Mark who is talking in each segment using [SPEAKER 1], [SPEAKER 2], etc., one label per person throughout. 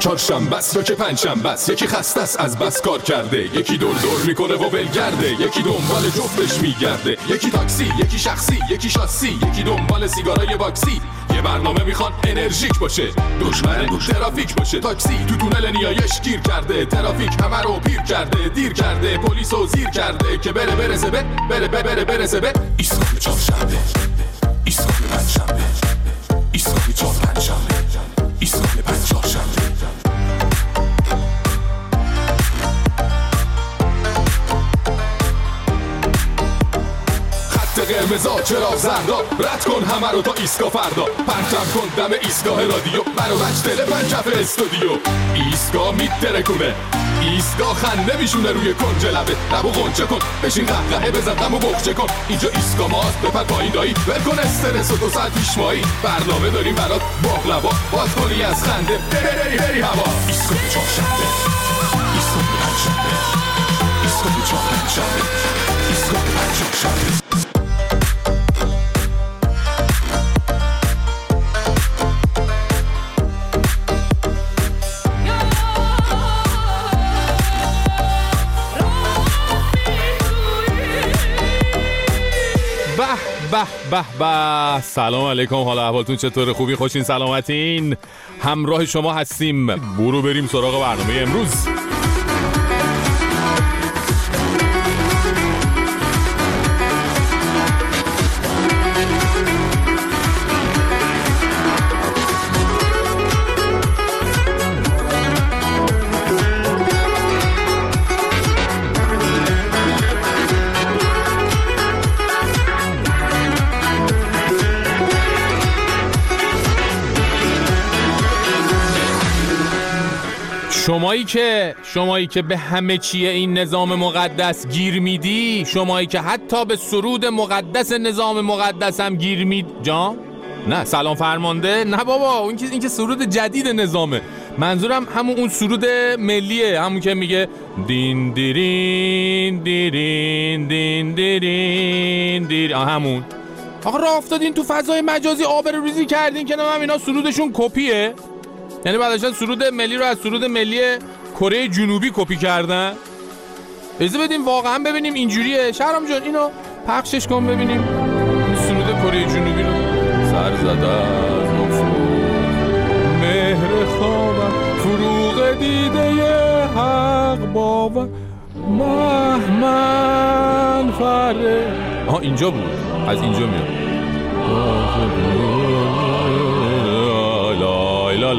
[SPEAKER 1] چهارشنبه است یا که پنجشنبه است، یکی خسته است از بس کار کرده، یکی دور دور میکنه و ولگرده، یکی دنبال جفتش میگرده، یکی تاکسی، یکی شخصی، یکی شاسی، یکی دنبال سیگارای باکسی. یه برنامه میخوان انرژیک باشه، دشمن ترافیک باشه. تاکسی تو تونل نیایش گیر کرده، ترافیک همه رو پیر کرده، دیر کرده، پلیسو زیر کرده که برسه به ایستگاه چهارشنبه، ایستگاه پنجشنبه، ایستگاه چهارشنبه، ایستگاه پنجشنبه. قرمزا چراغ زردا، رد کن همه رو تا ایستگاه فردا، پرچم کن دم ایستگاه رادیو، منو بچ دل پنجف استودیو. ایستگاه میترکونه، ایستگاه خنده میشونه روی کنج لبه، لبو غنچه کن، بشین قهقهه بزن غمو بخچه کن. اینجا ایستگاه ماست، بپر پایین دایی، ول کن استرس و 2 ساعت پیش مایی. برنامه داریم برات باقلوا، باز کنی از خنده بری هوا. ایستگاه چهارشنبه، ایستگاه پنجشنبه، ایستگاه چهارشنبه، ایستگاه پنجشنبه.
[SPEAKER 2] به سلام علیکم، حالا احوالتون چطوره؟ خوبی؟ خوشین؟ سلامتین؟ همراه شما هستیم. برو بریم سراغ برنامه امروز. شمایی که به همه چیه این نظام مقدس گیر میدی، شمایی که حتی به سرود مقدس نظام مقدس هم گیر میدی. جان؟ نه سلام فرمانده؟ نه بابا، این که سرود جدید نظامه. منظورم همون اون سرود ملیه، همون که میگه دین دیرین دیرین دین دیرین دیر، همون. آقا راه افتادین تو فضای مجازی آبروریزی کردین که نمیم اینا سرودشون کپیه، یعنی بعدش سرود ملی رو از سرود ملی کره جنوبی کپی کردن. اجازه بدیم واقعا ببینیم اینجوریه. شهرام جان اینو پخشش کن ببینیم سرود کره جنوبی رو. سر زده از نفور مهر خوابم، فروغ دیده حق باور، مهمن فره. اینجا بود، از اینجا میاد. لای لای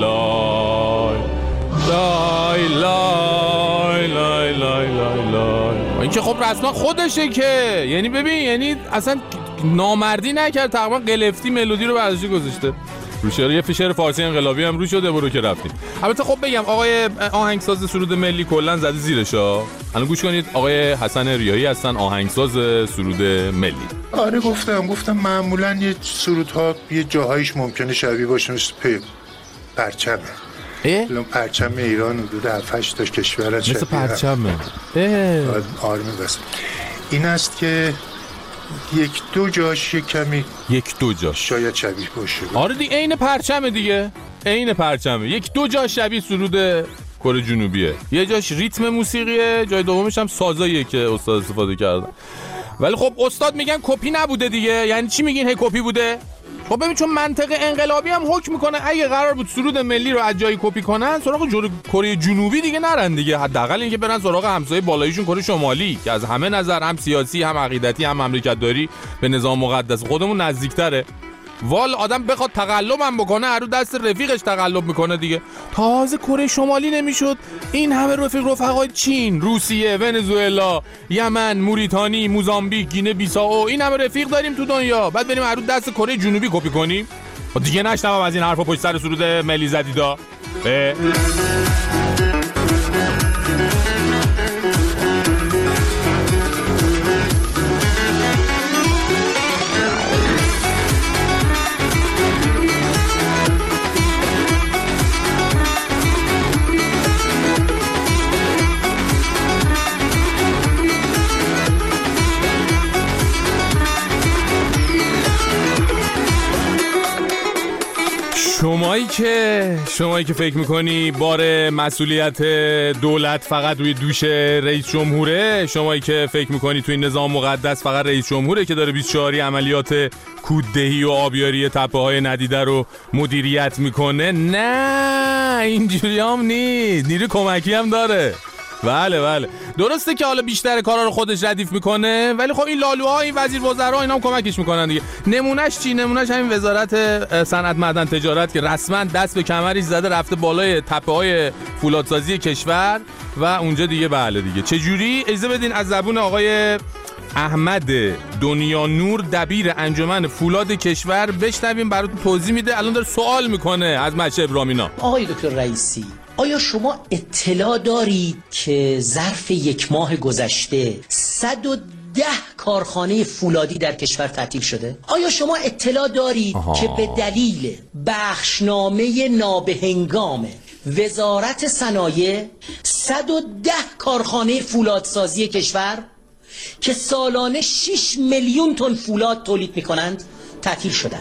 [SPEAKER 2] لای لای لای لای لای. این که خب رسما خودشه که، یعنی ببین، یعنی اصلا نامردی نکرد، تقریبا قلفتی ملودی رو برداشته گذاشته روش. یه فیشر فارسی انقلابی هم روش شده. برو که رفتیم. البته خب بگم آقای آهنگساز سرود ملی کلا زده زیرشا. الان گوش کنید، آقای حسن ریایی هستن آهنگساز سرود ملی.
[SPEAKER 3] آره گفتم معمولا یه سرودها یه جاهایش ممکنه شبیه باشه، مثل پرچمه. الان پرچم ایران حدود 7-8 تا کشور
[SPEAKER 2] مثل پرچمه.
[SPEAKER 3] آرمه بس. این است که یک دو جاش شاید شبیه باشه.
[SPEAKER 2] آره دیگه، عین پرچمه دیگه، عین پرچمه. یک دو جاش شبیه سرود کره جنوبیه، یه جاش ریتم موسیقیه، جای دومش هم سازاییه که استاد استفاده کردن. ولی خب استاد میگن کپی نبوده دیگه. یعنی چی میگین هی کپی بوده؟ خب ببین، چون منطق انقلابی هم حکم میکنه اگه قرار بود سرود ملی رو از جایی کپی کنن، سراغ کره جنوبی دیگه نرن دیگه. حداقل اینکه برن سراغ همسایه بالاییشون کره شمالی که از همه نظر، هم سیاسی هم عقیدتی هم مملکتداری، به نظام مقدس خودمون نزدیکتره. وال آدم بخواد تقلبم بکنه، هر رو دست رفیقش تقلب میکنه دیگه. تازه کره شمالی نمیشد، این همه رفقای چین، روسیه، ونزوئلا، یمن، موریتانی، موزامبیک، گینه بیسائو، این همه رفیق داریم تو دنیا، بعد بریم هر رو دست کره جنوبی کپی کنیم؟ دیگه نشنوم از این حرفا پشت سر سرود ملی زدیدا. شمایی شمایی که فکر میکنی بار مسئولیت دولت فقط روی دوش رئیس جمهوره، شمایی که فکر میکنی تو این نظام مقدس فقط رئیس جمهوره که داره 24 عملیات کوددهی و آبیاری تپه های ندیده رو مدیریت میکنه، نه اینجوری هم نیست، نیروی کمکی هم داره. بله درسته که حالا بیشتر کارا رو خودش ردیف میکنه، ولی خب این لالوها، این وزیر وزرا اینا هم کمکش میکنن دیگه. نمونهش چی؟ نمونهش همین وزارت صنعت معدن تجارت که رسما دست به کمرش زده رفته بالای تپه‌های فولادسازی کشور و اونجا دیگه بله دیگه. چه جوری؟ اجازه بدین از زبون آقای احمد دنیا نور دبیر انجمن فولاد کشور بشنویم، براتون توضیح میده. الان داره سوال میکنه از مچه ابرامینا.
[SPEAKER 4] آقای دکتر رئیسی، آیا شما اطلاع دارید که ظرف 1 ماه گذشته 110 کارخانه فولادی در کشور تعطیل شده؟ آیا شما اطلاع دارید که به دلیل بخشنامه نابهنگام وزارت صنایع 110 کارخانه فولادسازی کشور که سالانه 6 میلیون تن فولاد تولید میکنند تعطیل شدند؟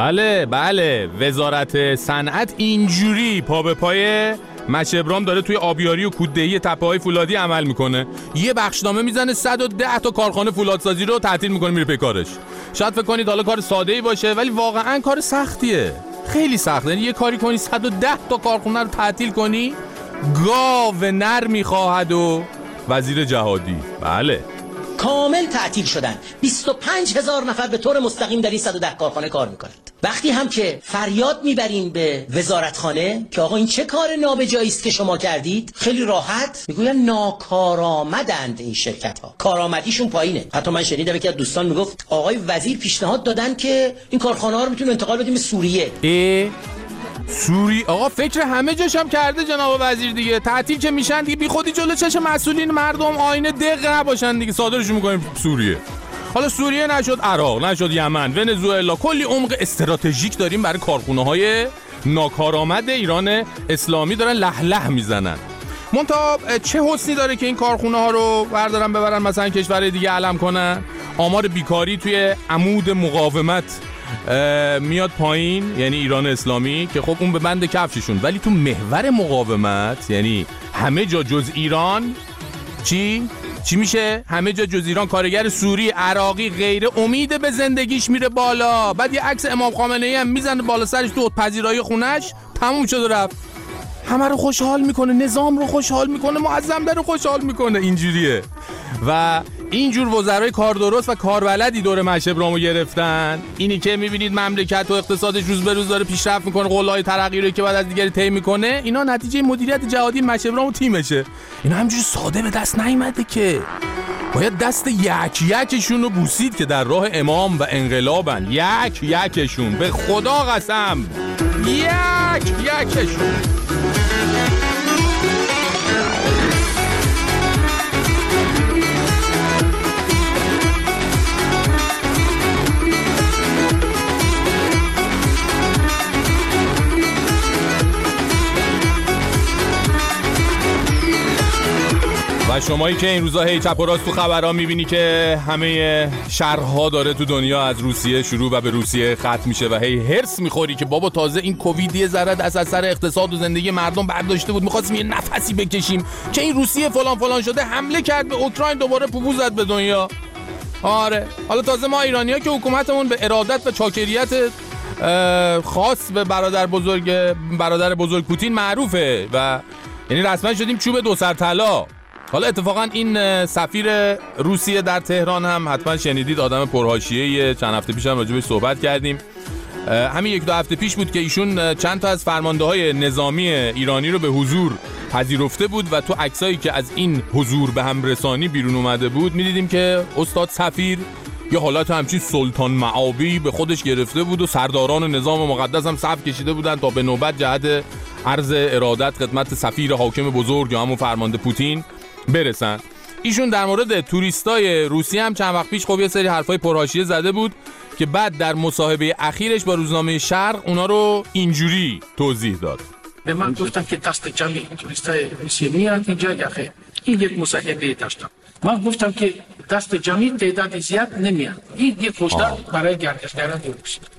[SPEAKER 2] بله وزارت صنعت اینجوری پا به پای مچه ابرام داره توی آبیاری و کوددهی تپه‌های فولادی عمل میکنه. یه بخشنامه میزنه 110 تا کارخانه فولادسازی رو تعطیل میکنه، میره پی کارش. شاید فکر کنید حالا کار ساده‌ای باشه، ولی واقعا کار سختیه، خیلی سخته. یعنی یه کاری کنی 110 تا کارخونه رو تعطیل کنی، گاو نر میخواهد و وزیر جهادی. بله
[SPEAKER 4] کامل تعطیل شدن. 25,000 نفر به طور مستقیم در این 110 کارخانه کار میکنند. وقتی هم که فریاد میبریم به وزارتخانه که آقا این چه کار نابجایی است که شما کردید، خیلی راحت میگوین ناکارآمدند این شرکت ها، کارآمدیشون پایینه. حتی من شنیدم یکی از دوستان میگفت آقای وزیر پیشنهاد دادن که این کارخانه ها رو میتونیم انتقال بدیم به سوریه.
[SPEAKER 2] سوری آقا فکر همه جاش هم کرده جناب وزیر دیگه. تعطیل که میشن دیگه بی خودی جلو چشم مسئولین مردم آینه دق نباشن دیگه، صادرشون میکنیم سوریه. حالا سوریه نشد عراق، نشد یمن، ونزوئلا، کلی عمق استراتژیک داریم برای کارخونه‌های ناکارآمد ایران اسلامی دارن لهله میزنن. منتها چه حسنی داره که این کارخونه ها رو بردارن ببرن مثلا کشورهای دیگه علم کنن. آمار بیکاری توی عمود مقاومت میاد پایین، یعنی ایران اسلامی، که خب اون به بند کفششون، ولی تو محور مقاومت یعنی همه جا جز ایران چی میشه؟ همه جا جز ایران کارگر سوری، عراقی، غیره امید به زندگیش میره بالا. بعد یه عکس امام خامنه‌ای هم میزنه بالا سرش تو پذیرایی خونش، تموم شد رفت. همه رو خوشحال میکنه، نظام رو خوشحال میکنه، معظم رو خوشحال میکنه. اینجوریه. و اینجور وزرای کار درست و کاربلدی دور مچه ابرامو گرفتن. اینی که میبینید مملکت و اقتصادش روز به روز داره پیشرفت میکنه، قولای ترقی رو که بعد از دیگری طی میکنه، اینا نتیجه مدیریت جهادی مچه ابرام و تیمشه. اینا همینجوری ساده به دست نیومده که، باید دست یکشون رو بوسید که در راه امام و انقلابن. یکشون، به خدا قسم، یکشون. و شمایی که این روزا هی چپ و راست تو خبرها میبینی که همه شرها داره تو دنیا از روسیه شروع و به روسیه ختم میشه و هی هرس میخوری که بابا تازه این کووید یه ذره از سر اقتصاد و زندگی مردم برداشته بود، میخواستیم یه نفسی بکشیم که این روسیه فلان شده حمله کرد به اوکراین، دوباره پوپو زد به دنیا. آره حالا تازه ما ایرانی‌ها که حکومتمون به ارادت و چاکریت خاص به برادر بزرگ پوتین معروفه و یعنی رسما شدیم چوب دو سر طلا. حالا اتفاقا این سفیر روسیه در تهران هم حتما شنیدید، آدم پرحاشیه‌ایه. چند هفته پیش هم راجبش صحبت کردیم. همین 1-2 هفته پیش بود که ایشون چند تا از فرمانده‌های نظامی ایرانی رو به حضور پذیرفته بود و تو عکسایی که از این حضور به هم رسانی بیرون اومده بود می‌دیدیم که استاد سفیر یه حالت همچین سلطان معابی به خودش گرفته بود و سرداران نظام مقدس هم صف کشیده بودن تا به نوبت جهت عرض ارادت خدمت سفیر حاکم بزرگ یا همون فرمانده پوتین برسن. ایشون در مورد توریستای روسیه هم چند وقت پیش خب یه سری حرفای پرحاشیه زده بود که بعد در مصاحبه اخیرش با روزنامه شرق اونا رو اینجوری توضیح داد.
[SPEAKER 5] به من گفتن که دست جمعی توریستای روسیه میارن اینجا یا خیر. این یک مصاحبه داشتم. من گفتم که دست جمعی تعداد زیاد نمیاد. این یک هشدار برای گردشگران روسیه.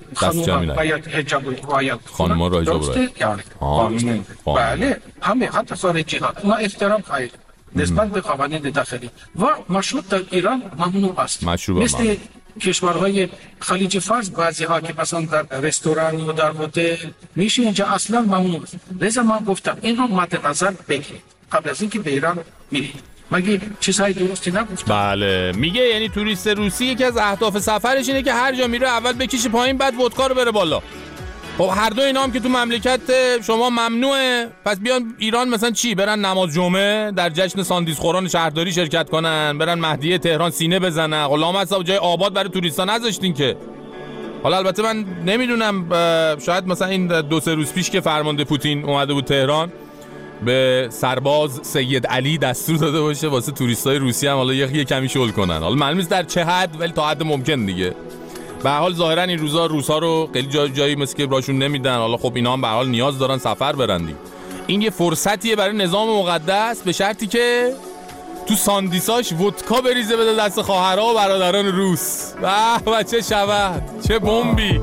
[SPEAKER 5] خانوما باید حجاب رعایت کنن.
[SPEAKER 2] خانوما را حجاب
[SPEAKER 5] درسته؟ یعنی قانون. بله همه حتی خارجی ها اونا احترام قائل نسبت به قوانین داخلی و مشروط در ایران ممنوع است. مثل کشورهای خلیج فارس بعضی ها که مثلا در رستوران و در هتل میشه اینجا اصلا ممنوع است. لذا من گفتم این رو مد نظر بگیرید قبل از اینکه به ایران میرید. مگه چیزهای درستی نگفتم؟
[SPEAKER 2] بله میگه یعنی توریست روسی یکی از اهداف سفرش اینه که هر جا میره اول بکشه پایین بعد ودکا رو بره بالا. خب هر دو اینا هم که تو مملکت شما ممنوعه، پس بیان ایران مثلا چی؟ برن نماز جمعه در جشن ساندیس خوران شهرداری شرکت کنن، برن مهدیه تهران سینه بزنن. غلام اصلا جای آباد برای توریستا نذاشتین که. حالا البته من نمیدونم شاید مثلا این 2-3 روز پیش که فرمانده پوتین اومده بود تهران به سرباز سید علی دستور داده باشه واسه توریستای روسی هم حالا یه کمی شل کنن. حالا معلوم نیست در چه حد ولی تا حد ممکن دیگه. به هر حال ظاهرا این روزا روسا رو خیلی جایی مثل که براشون نمیدن. حالا خب اینا هم به هر حال نیاز دارن سفر برن دیگه. این یه فرصتیه برای نظام مقدس به شرطی که تو ساندیساش ودکا بریزه بده دست خواهرها و برادران روس. و چه شود چه بمبی.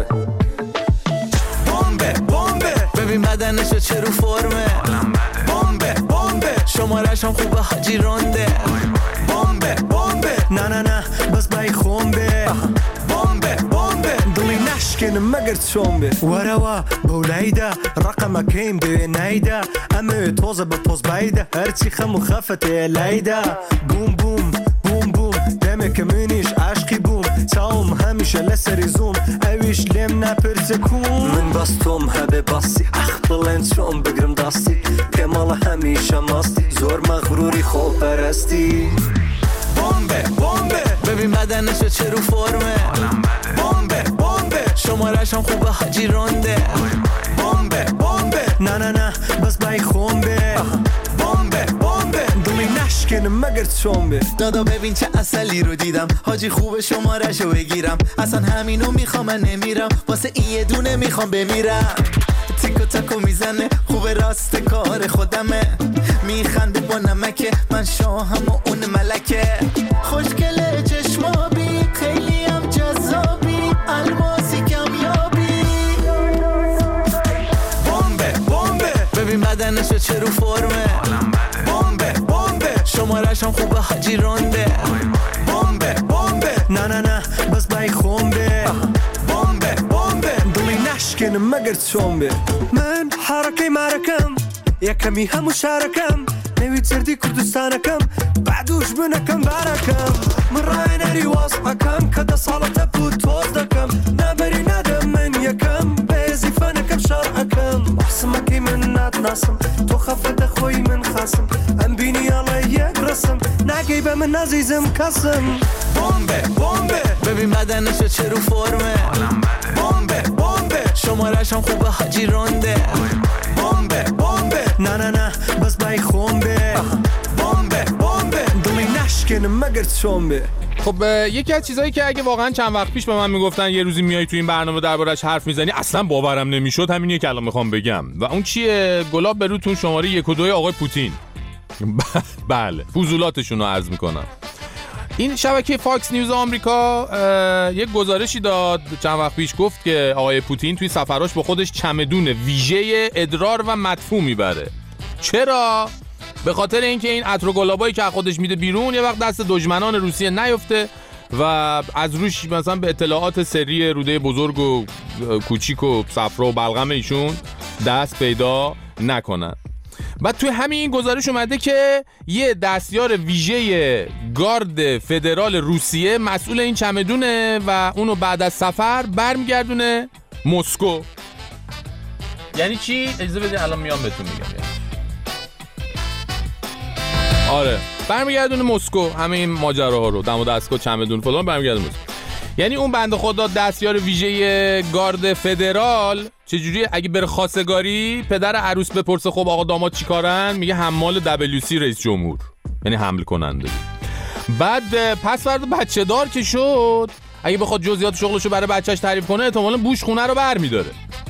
[SPEAKER 6] بمبه ببین بدنشو چه رو فرمه. بمبه شمارش هم خوبه حاجی رونده. بمبه نه بس بای خونبه. بمبه دلی نشکن مگر چونبه. وروا بولایده رقم کیم به نایده امه توزه به پوز بایده هرچی خم و خفته لایده. بوم دمه کمینیش عشقی بوم تاوم همیشه لسری زوم اویش لیم نپرسه کون من باستوم هبه باسی اخ بلند شوم بگرم داستی کمال همیشه ماستی زور مغروری خوب پرستی. بمبه ببین بدنشو چه رو فرمه. بمبه شمارش هم خوبه حاجی رونده. بمبه نه بس بای خونبه. بمبه دلی نشکن مگر چونبه. دادا ببین چه اصلی رو دیدم حاجی خوبه شمارشو بگیرم اصلا همینو میخوام من نمیرم واسه این یه دونه میخوام بمیرم. تیکو تاکو میزنه خوبه راست کار خودمه میخنده با نمکه من شاهم و اون ملکه. خوشگله چشمابی خیلی هم جذابی الماسی کمیابی. بمبه ببین بدنشو چه رو فرمه. بمبه شمارش هم خوبه حاجی رونده. بمبه نه بس بای خونبه. بمبه دلی نشکن مگر چونبه. من حرکه مرکم یکمی همو شارکم نوید سردی کردستانکم بعدوش بنکم بارکم من رای نری واسقکم کده سالت بود توز دکم نبری ندم من یکم بیزی فنکم شارعکم بحسمکی من ندناسم تو خفت خوی من خاسم ام بینی الله یک رسم نگی به من عزیزم کسم. بمبه ببین بدنشو چه رو فرمه. بمبه شمارش هم خوبه حاجی رونده. بمبه نه بس بای خونبه. بمبه دلی نشکن مگر چونبه.
[SPEAKER 2] خب یکی از چیزایی که اگه واقعا چند وقت پیش به من میگفتن یه روزی میای تو این برنامه دربارش حرف میزنی اصلا باورم نمیشد همینیه که الان میخوام بگم و اون چیه؟ گلاب به روتون شماره 1 و 2 آقای پوتین. بله فضولاتشون رو عرض میکنم. این شبکه فاکس نیوز آمریکا یک گزارشی داد چند وقت پیش گفت که آقای پوتین توی سفراش با خودش چمدون ویژه ادرار و مدفوع میبره. چرا؟ به خاطر اینکه این عطر و گلابایی که خودش میده بیرون یه وقت دست دشمنان روسیه نیفته و از روش مثلا به اطلاعات سری روده بزرگ و کوچیک و صفرا و بلغم ایشون دست پیدا نکنن. بعد توی همین این گزارش اومده که یه دستیار ویژه گارد فدرال روسیه مسئول این چمدونه و اونو بعد از سفر برمیگردونه مسکو. یعنی چی؟ اجازه بدین الان میام بهتون میگم. آره برمیگردونه مسکو همه این ماجراها رو دم و دستگاه چمدون فلان برمیگردونه مسکو. یعنی اون بنده خدا دستیار ویژه گارد فدرال چجوری اگه بره خواستگاری پدر عروس بپرسه خب آقا داماد چیکارن میگه حمال WC رئیس جمهور یعنی حمل کننده. بعد پس فردا بچه دار که شد اگه بخواد جزئیات شغلشو برای بچهش تعریف کنه احتمالاً بوش خونه رو برمی‌داره.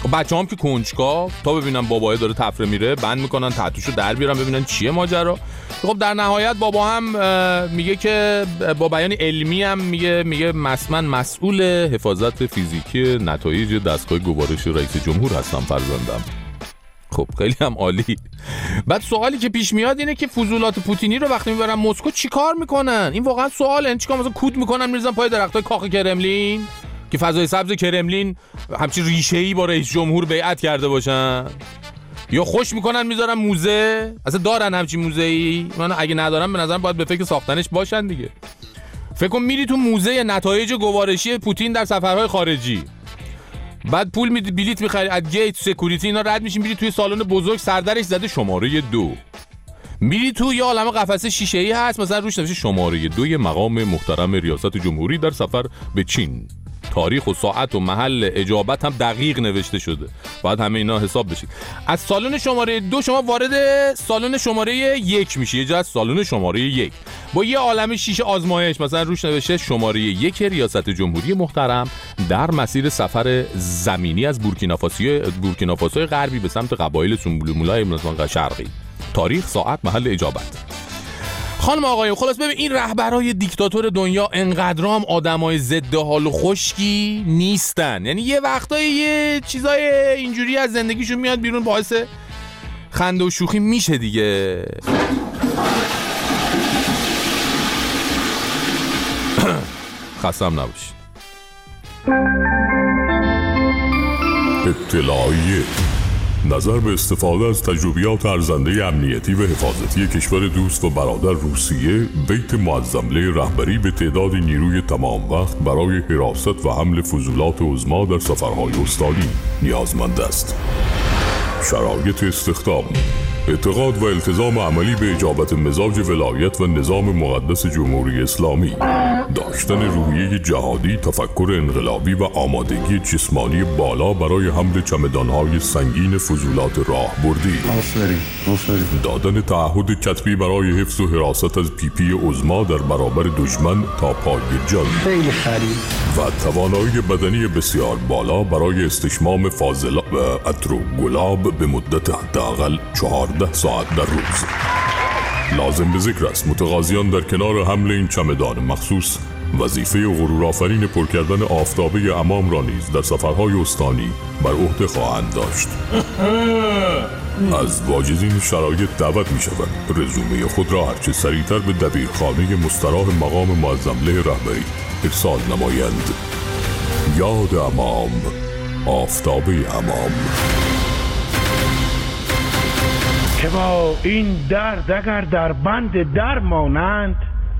[SPEAKER 2] بچه‌هام که کنجکاو تا ببینن بابای داره تفره میره بند میکنن تتوشو در بیارن ببینن چیه ماجرا. خب در نهایت بابا هم میگه که با بیان علمی هم میگه من مسئول حفاظت فیزیکی نتایج دستگاه گوارش رئیس جمهور هستم فرزندم. خب خیلی هم عالی. بعد سوالی که پیش میاد اینه که فضولات پوتینی رو وقتی میبرن مسکو چی کار میکنن؟ این واقعا سواله. چیکار مثلا کود میکنن میریزن پای درختای کاخ کرملین که فضای سبز کرملین همچین ریشه‌ای با رئیس جمهور بیعت کرده باشن؟ یا خوش میکنن میذارن موزه؟ اصلا دارن همچین موزه‌ای؟ من اگه ندارن به نظرم باید به فکر ساختنش باشن دیگه. فکر کن میری تو موزه نتایج گوارشی پوتین در سفرهای خارجی، بعد پول بلیت میخری از گیت سکوریتی اینا رد میشین میری توی سالن بزرگ سردرش زده شماره 2، میری تو یه عالمه قفسه شیشه‌ای هست مثلا روش نوشته شماره 2 مقام محترم ریاست جمهوری در سفر به چین، تاریخ و ساعت و محل اجابت هم دقیق نوشته شده، باید همه اینا حساب بشید. از سالن شماره 2 شما وارد سالن شماره 1 میشی، یه جا از سالن شماره 1 با یه عالمه شیشه آزمایش مثلا روش نوشته شماره 1 ریاست جمهوری محترم در مسیر سفر زمینی از بورکینافاسو غربی به سمت قبایل سنبولمولای مثلا شرقی، تاریخ، ساعت، محل اجابت. خانم آقایون خلاص ببین این رهبرای دیکتاتور دنیا انقدرام آدمای ضد حال و خشکی نیستن، یعنی یه وقتایی یه چیزای اینجوری از زندگیشون میاد بیرون باعث خنده و شوخی میشه دیگه. خستم نباشید.
[SPEAKER 1] اطلاعیه نظر به استفاده از تجربیات ارزنده امنیتی و حفاظتی کشور دوست و برادر روسیه، بیت معظمله رهبری به تعداد نیروی تمام وقت برای حراست و حمل فضولات عظما در سفرهای استانی نیازمند است. شرایط استخدام: اعتقاد و التزام عملی به اجابت مزاج ولایت و نظام مقدس جمهوری اسلامی، داشتن روحیه جهادی، تفکر انقلابی و آمادگی جسمانی بالا برای حمل چمدانهای سنگین فضولات راهبردی، دادن تعهد کتبی برای حفظ و حراست از پیپی عظما در برابر دشمن تا پای جان و توانایی بدنی بسیار بالا برای استشمام فاضلاب و عطر و گلاب به مدت حداقل 14 ساعت در روز. لازم به ذکر است متقاضیان در کنار حمل این چمدان مخصوص وظیفه غرورآفرین پر کردن آفتابه عمام را نیز در سفرهای استانی بر عهده خواهند داشت. از واجدین شرایط دعوت می شود رزومه خود را هرچه سریعتر به دبیرخانه مستراح مقام معظمله رهبری ارسال نمایند. یاد عمام، آفتابه عمام.
[SPEAKER 7] که با این درد اگر در بند درمانند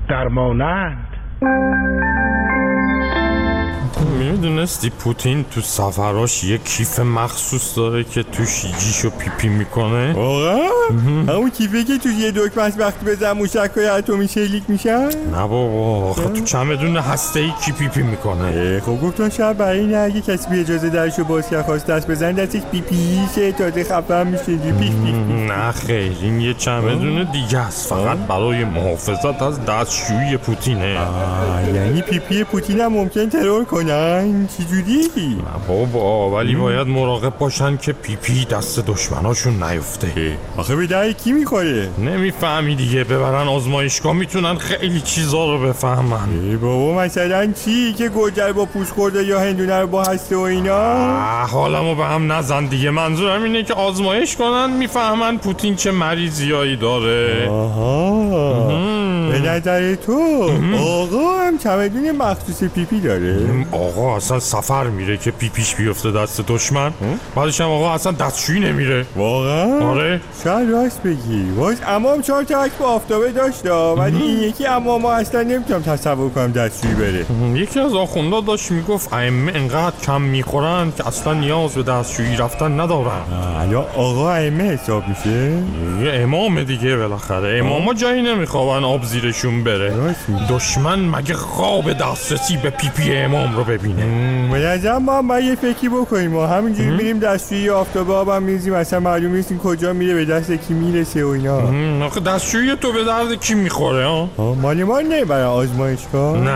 [SPEAKER 2] میدونستی پوتین تو سفراش یه کیف مخصوص داره که توش جیشو پیپی میکنه؟
[SPEAKER 8] واقعا؟ همون کیفه که توش یه دکمه از وقتی بزن موشک‌های اتمی شلیک میشن؟
[SPEAKER 2] نه بابا آخه تو چمدون هسته‌ای کی پیپی میکنه؟
[SPEAKER 8] خب گفتم شاید برای اینه اگه کسی بی اجازه درشو باز کرد خواست دست بزن دستش پیپیشه تازه خفه میشه پیش.
[SPEAKER 2] نه خیر این یه چمدون دیگه است فقط برای محافظت از دستشویی پوتینه.
[SPEAKER 8] یعنی پیپی پوتین هم ممکن ترور کنن؟ چجوری؟
[SPEAKER 2] نه بابا ولی باید مراقب باشن که پیپی دست دشمناشون نیفته.
[SPEAKER 8] آخه به در کی میخوره؟
[SPEAKER 2] نمیفهمی دیگه ببرن آزمایشگاه میتونن خیلی چیزا رو بفهمن.
[SPEAKER 8] بابا مثلا چی؟ که گوجر با پوست خورده یا هندونه رو با هسته و اینا؟
[SPEAKER 2] حالمو به هم نزن دیگه، منظورم اینه که آزمایش کنن میفهمن پوتین چه مریضیایی داره.
[SPEAKER 8] به نظر تو آقا هم چمدون مخصوص پیپی داره؟
[SPEAKER 2] آقا اصلا سفر میره که پیپیش بیفته دست دشمن، بعدش هم آقا اصلا دستشویی نمیره.
[SPEAKER 8] واقعا؟
[SPEAKER 2] آره
[SPEAKER 8] شاید راست بگی. باز عمام 4 تا عکس با آفتابه داشت ولی این یکی عمام اصلا نمیتونم تصور کنم دستشویی بره.
[SPEAKER 2] یکی از آخوندا داشت میگفت ائمه انقدر کم میخورن که اصلا نیاز به دستشویی رفتن ندارن.
[SPEAKER 8] الان آقا ائمه حساب میشه؟
[SPEAKER 2] یه امامه دیگه بالاخره، اماما جایی نمیخوابن آب زیرشون بره. دشمن مگه خواب دسترسی به پیپی امام رو ببینه؟
[SPEAKER 8] به نظرم ما هم باید یه فکری بکنیم و همینجوری میریم دستشویی آفتابه آبم میریزیم اصلا معلوم نیست این کجا میره به دست کی میرسه و اینا.
[SPEAKER 2] آخه دستشویی تو به درد کی میخوره؟
[SPEAKER 8] مال ما نمیبرن آزمایشگاه؟
[SPEAKER 2] نه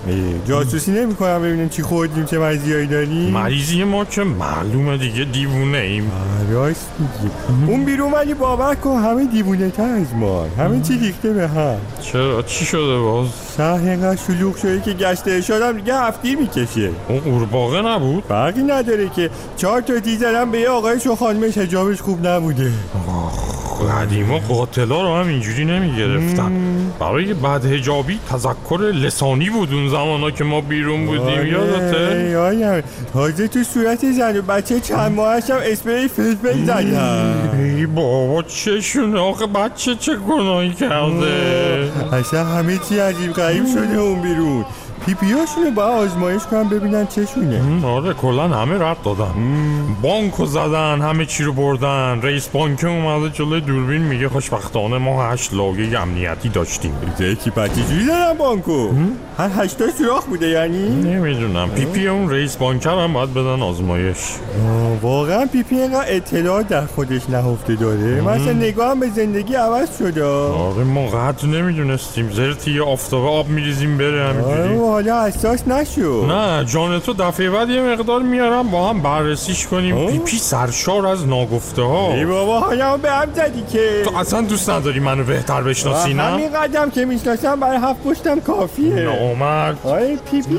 [SPEAKER 8] جاسوسی نمی‌کنم ببینیم چی خوردیم چه مزیایی داریم.
[SPEAKER 9] مریضی ما که معلومه دیگه دیوونه ایم.
[SPEAKER 8] راست میگی. اون بیرون ولی باور کن همه دیوونه تر از ما، همه چی ریخته به هم.
[SPEAKER 9] چرا چی شده باز؟
[SPEAKER 8] شهر اینقدر شلوغ شده که گشت ارشاد هم دیگه هفتی میکشه.
[SPEAKER 9] اون قورباغه نبود؟
[SPEAKER 8] فرقی نداره که 4 تا تیر زدم به یه آقایش و خانمش حجابش خوب نبوده.
[SPEAKER 9] قدیما قاتلا رو هم اینجوری نمیگرفتن. برای بعد حجابی تذکر لسانی بود اون زمانا که ما بیرون بودیم. یادته؟
[SPEAKER 8] یادم. تازه تو صورت زن و بچه چند ماهش هم اسپری فلفل زدم.
[SPEAKER 9] ای بابا چشونه آخه بچه چه گناهی کرده؟
[SPEAKER 8] اصلا همه چی عجیب غریب شده اون بیرون. پیپیاشونو با آزمایش کنم ببینن چشونه.
[SPEAKER 9] آره کلا همه رد دادن. بانکو زدن، همه چی رو بردن. رئیس بانک اومده جلوی دوربین میگه خوشبختانه ما 8 لاگه امنیتی داشتیم.
[SPEAKER 8] یکی پتی جوری زدن بانکو؟ هر 8 تا سوراخ بوده یعنی؟
[SPEAKER 9] نمیدونم. پیپی اون رئیس بانکر هم باید بدن آزمایش.
[SPEAKER 8] واقعا پیپی اینقدر اطلاعات در خودش نهفته داره. مثلا نگاهم به زندگی عوض شده.
[SPEAKER 9] آره ما قدر نمیدونستیم. زرتی یه آفتابه آب میریزیم بره همینجوری.
[SPEAKER 8] حالا اساس نشو.
[SPEAKER 9] نه جان تو دفعه بعد یه مقدار میارم با هم بررسیش کنیم. پیپی سرشار از ناگفته ها.
[SPEAKER 8] ای بابا حالا به هم زدی که
[SPEAKER 9] تو اصلا دوست نداری منو بهتر بشناسی نه؟
[SPEAKER 8] همین قدم که میشناسم برای 7 پشتم کافیه.
[SPEAKER 9] نامرد.
[SPEAKER 8] آره پیپی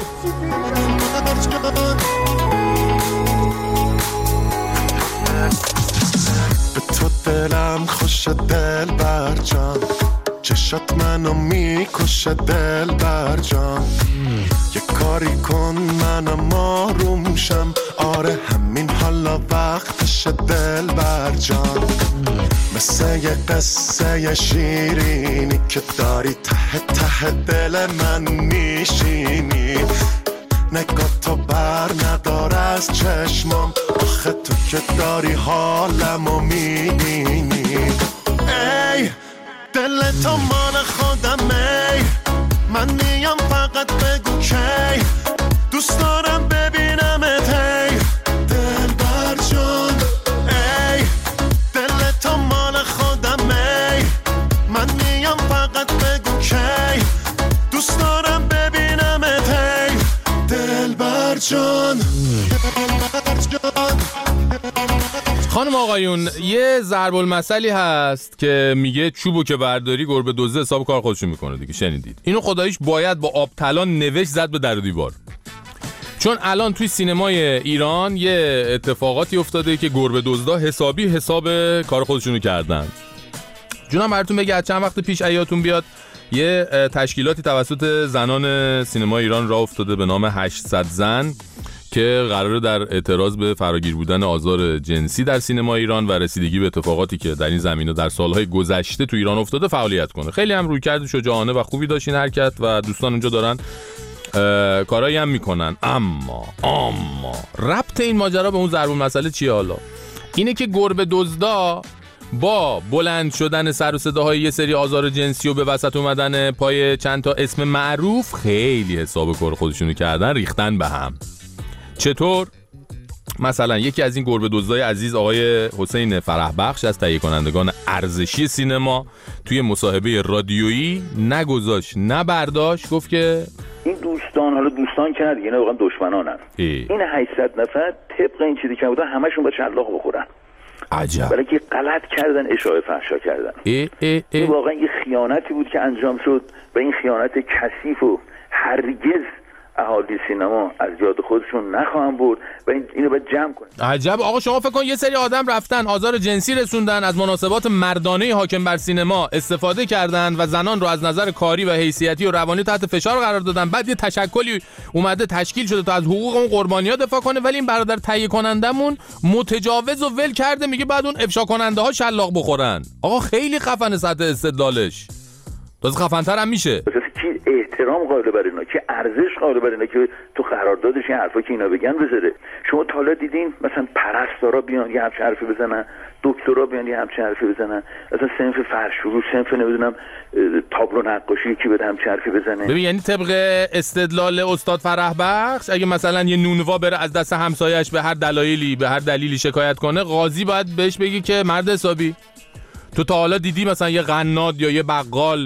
[SPEAKER 10] به تو دلم خوش دل بر جان، چشات منو میکشه دل بر جان. یه کاری کن منم آروم شم، آره همین حالا وقتش دل بر جان. مثل یه قصه شیرینی که داری ته ته دل من میشینی. نگاه تو بر ندار از چشمم، آخه تو که داری حالمو میبینی. ای دل تو مال خودمه، من میام فقط بگو کی دوست دارم ببینمت. هی دل بر جان، ای دل تو مال خودمه، من میام فقط بگو کی دوست دارم ببینمت. هی دل بر جان.
[SPEAKER 2] خانم آقایون یه ضرب المثلی هست که میگه چوبو که برداری گربه دزده حساب کار خودشون میکنه دیگه. شنیدید اینو؟ خداییش باید با آب طلان نوشت زد به در و دیوار. چون الان توی سینمای ایران یه اتفاقاتی افتاده که گربه دزدا حساب کار خودشونو کردن. جونم براتون بگم چند وقت پیش ایاتون بیاد یه تشکیلاتی توسط زنان سینمای ایران راه افتاده به نام 800 زن که قراره در اعتراض به فراگیر بودن آزار جنسی در سینما ایران و رسیدگی به اتفاقاتی که در این زمینه در سالهای گذشته تو ایران افتاده فعالیت کنه. خیلی هم رویکرد شجاعانه و خوبی داشت این حرکت و دوستان اونجا دارن کارایی هم میکنن. اما ربط این ماجرا به اون ضرب المثل چیه؟ حالا اینه که گربه دزدا با بلند شدن سر و صداهای یه سری آزار جنسی و به وسط اومدن پای چند تا اسم معروف خیلی حساب کار خودشونو کردن، ریختن به هم. چطور؟ مثلا یکی از این گربه دزدای عزیز آقای حسین فرحبخش از تهیه کنندگان ارزشی سینما توی مصاحبه رادیویی نگذاشت نه برداشت، گفت که
[SPEAKER 11] این دوستان، حالا دوستان که نه دیگه، واقعا دشمنانن. این 800 نفر طبق این چیزی که بودن همشون با شلاق بخورن.
[SPEAKER 2] عجب.
[SPEAKER 11] برای که غلط کردن، اشاعه فحشا کردن. این واقعا یه خیانتی بود که انجام شد و این خیانت کثیف و هرگز اهالی سینما از یاد خودشون نخواهم برد و اینو باید جمع کنیم.
[SPEAKER 2] عجب. آقا شما فکر کن یه سری آدم رفتن آزار جنسی رسوندن، از مناسبات مردانه حاکم بر سینما استفاده کردن و زنان رو از نظر کاری و حیثیتی و روانی تحت فشار قرار دادن. بعد یه تشکلی اومده تشکیل شده تا از حقوق اون قربانی‌ها دفاع کنه، ولی این برادر تهیه کنندمون متجاوز و ول کرده، میگه بعد اون افشا کننده ها شلاق بخورن. آقا خیلی خفن سطح استدلالش. تازه خفن‌تر هم میشه.
[SPEAKER 11] کی احترام قائل بر اینا، که ارزش قائل بر اینا که تو قراردادش این حرفا که اینا بگن بذاره. شما تا حالا دیدین مثلا پرستارا بیان یه همچین حرفی بزنن، دکترا بیان یه همچین حرفی بزنن، مثلا صنف فرش‌فروش، صنف نمیدونم تابلو نقاشی کی بده همچین حرفی بزنه؟
[SPEAKER 2] ببین یعنی طبق استدلال استاد فرحبخش اگه مثلا یه نونوا بره از دست همسایه‌اش به هر دلیلی شکایت کنه، قاضی باید بهش بگی که مرد حسابی تو تا حالا دیدی مثلا یه قناد یا یه بقال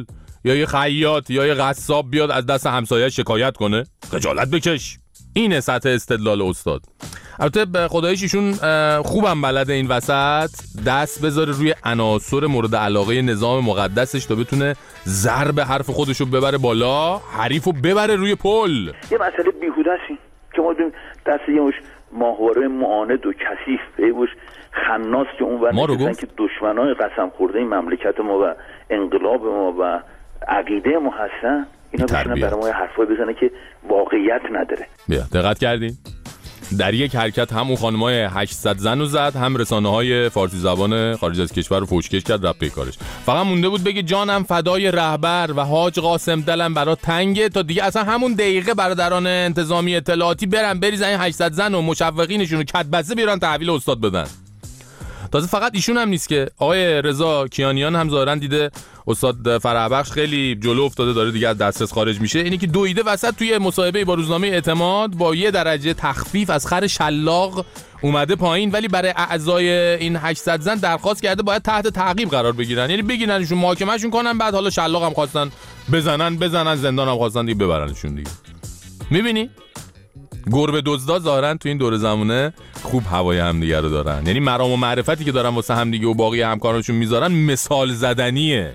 [SPEAKER 2] یا یه خیاط یا یه قصاب بیاد از دست همسایه شکایت کنه؟ خجالت بکش. اینه سطح استدلال استاد. البته به خداییش ایشون خوبم بلده این وسط دست بذاره روی عناصر مورد علاقه نظام مقدسش تا بتونه ضرب حرف خودشو ببره بالا، حریفو ببره روی پل.
[SPEAKER 11] یه مسئله بیهوده است که ما دست یه مش ماهواره معاند و کثیف بیوش خناس که اون ور که دشمنای قسم خورده این مملکت ما و انقلاب ما و عقیده ما هستن، اینا بشنن برای ما حرفای بزنه که واقعیت نداره.
[SPEAKER 2] بیا دقت کردین؟ در یک حرکت هم اون خانمای 800 زن رو زد، هم رسانه‌های فارسی زبان خارج از کشور رو فوشکش کرد، رفت پیکارش. فقط مونده بود بگه جانم فدای رهبر و حاج قاسم، دلم برا تنگه، تا دیگه اصلا همون دقیقه برادران انتظامی اطلاعاتی برن بریزن این 800 زن و مشوقینشون رو کدبسته بیارن تحویل استاد بدن. تازه فقط ایشون هم نیست که آقای رضا کیانیان هم ظاهرا دیده استاد فرهبخش خیلی جلو افتاده، داره دیگه از دسترس خارج میشه. اینی که دویده وسط توی مصاحبه با روزنامه اعتماد با 1 درجه تخفیف از خر شلاق اومده پایین، ولی برای اعضای این 800 زن درخواست کرده باید تحت تعقیب قرار بگیرن، یعنی بگیرنشون محاکمهشون کنن، بعد حالا شلاق هم خواستن بزنن، زندان هم خواستن دیگه ببرنشون دیگه. میبینی گربه دزدا ظاهرن تو این دور زمونه خوب هوای همدیگه رو دارن، یعنی مرام و معرفتی که دارن واسه همدیگه و باقی همکارانشون میذارن مثال زدنیه.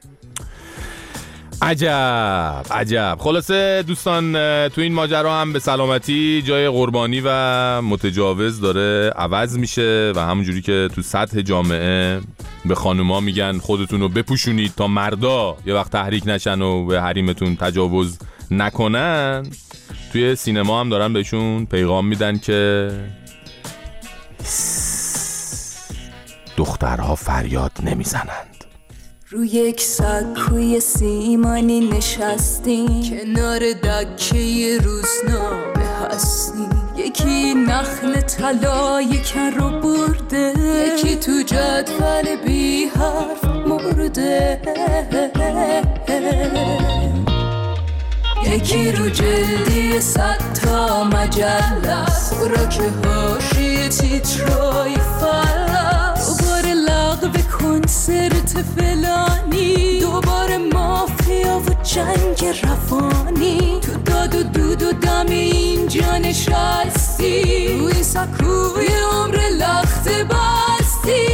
[SPEAKER 2] عجب. خلاصه دوستان تو این ماجرا هم به سلامتی جای قربانی و متجاوز داره عوض میشه و همونجوری که تو سطح جامعه به خانوما میگن خودتون رو بپوشونید تا مردا یه وقت تحریک نشن و به حریمتون تجاوز نکنن، توی سینما هم دارن بهشون پیغام میدن که دخترها فریاد نمیزنند.
[SPEAKER 12] روی یک سکوی سیمانی نشستیم، کنار دکه روزنامه هستیم، یکی نخل طلای کر رو برده، یکی تو جدول بی حرف مرده، یکی رو جلدی 100 تا مجله، خوراک حاشیه تیترای فلس، دوباره لغو کنسرت فلانی، دوباره مافیا و جنگ روانی، تو داد و دود و دم اینجا نشستی، روی سکوی عمر لخت بستی،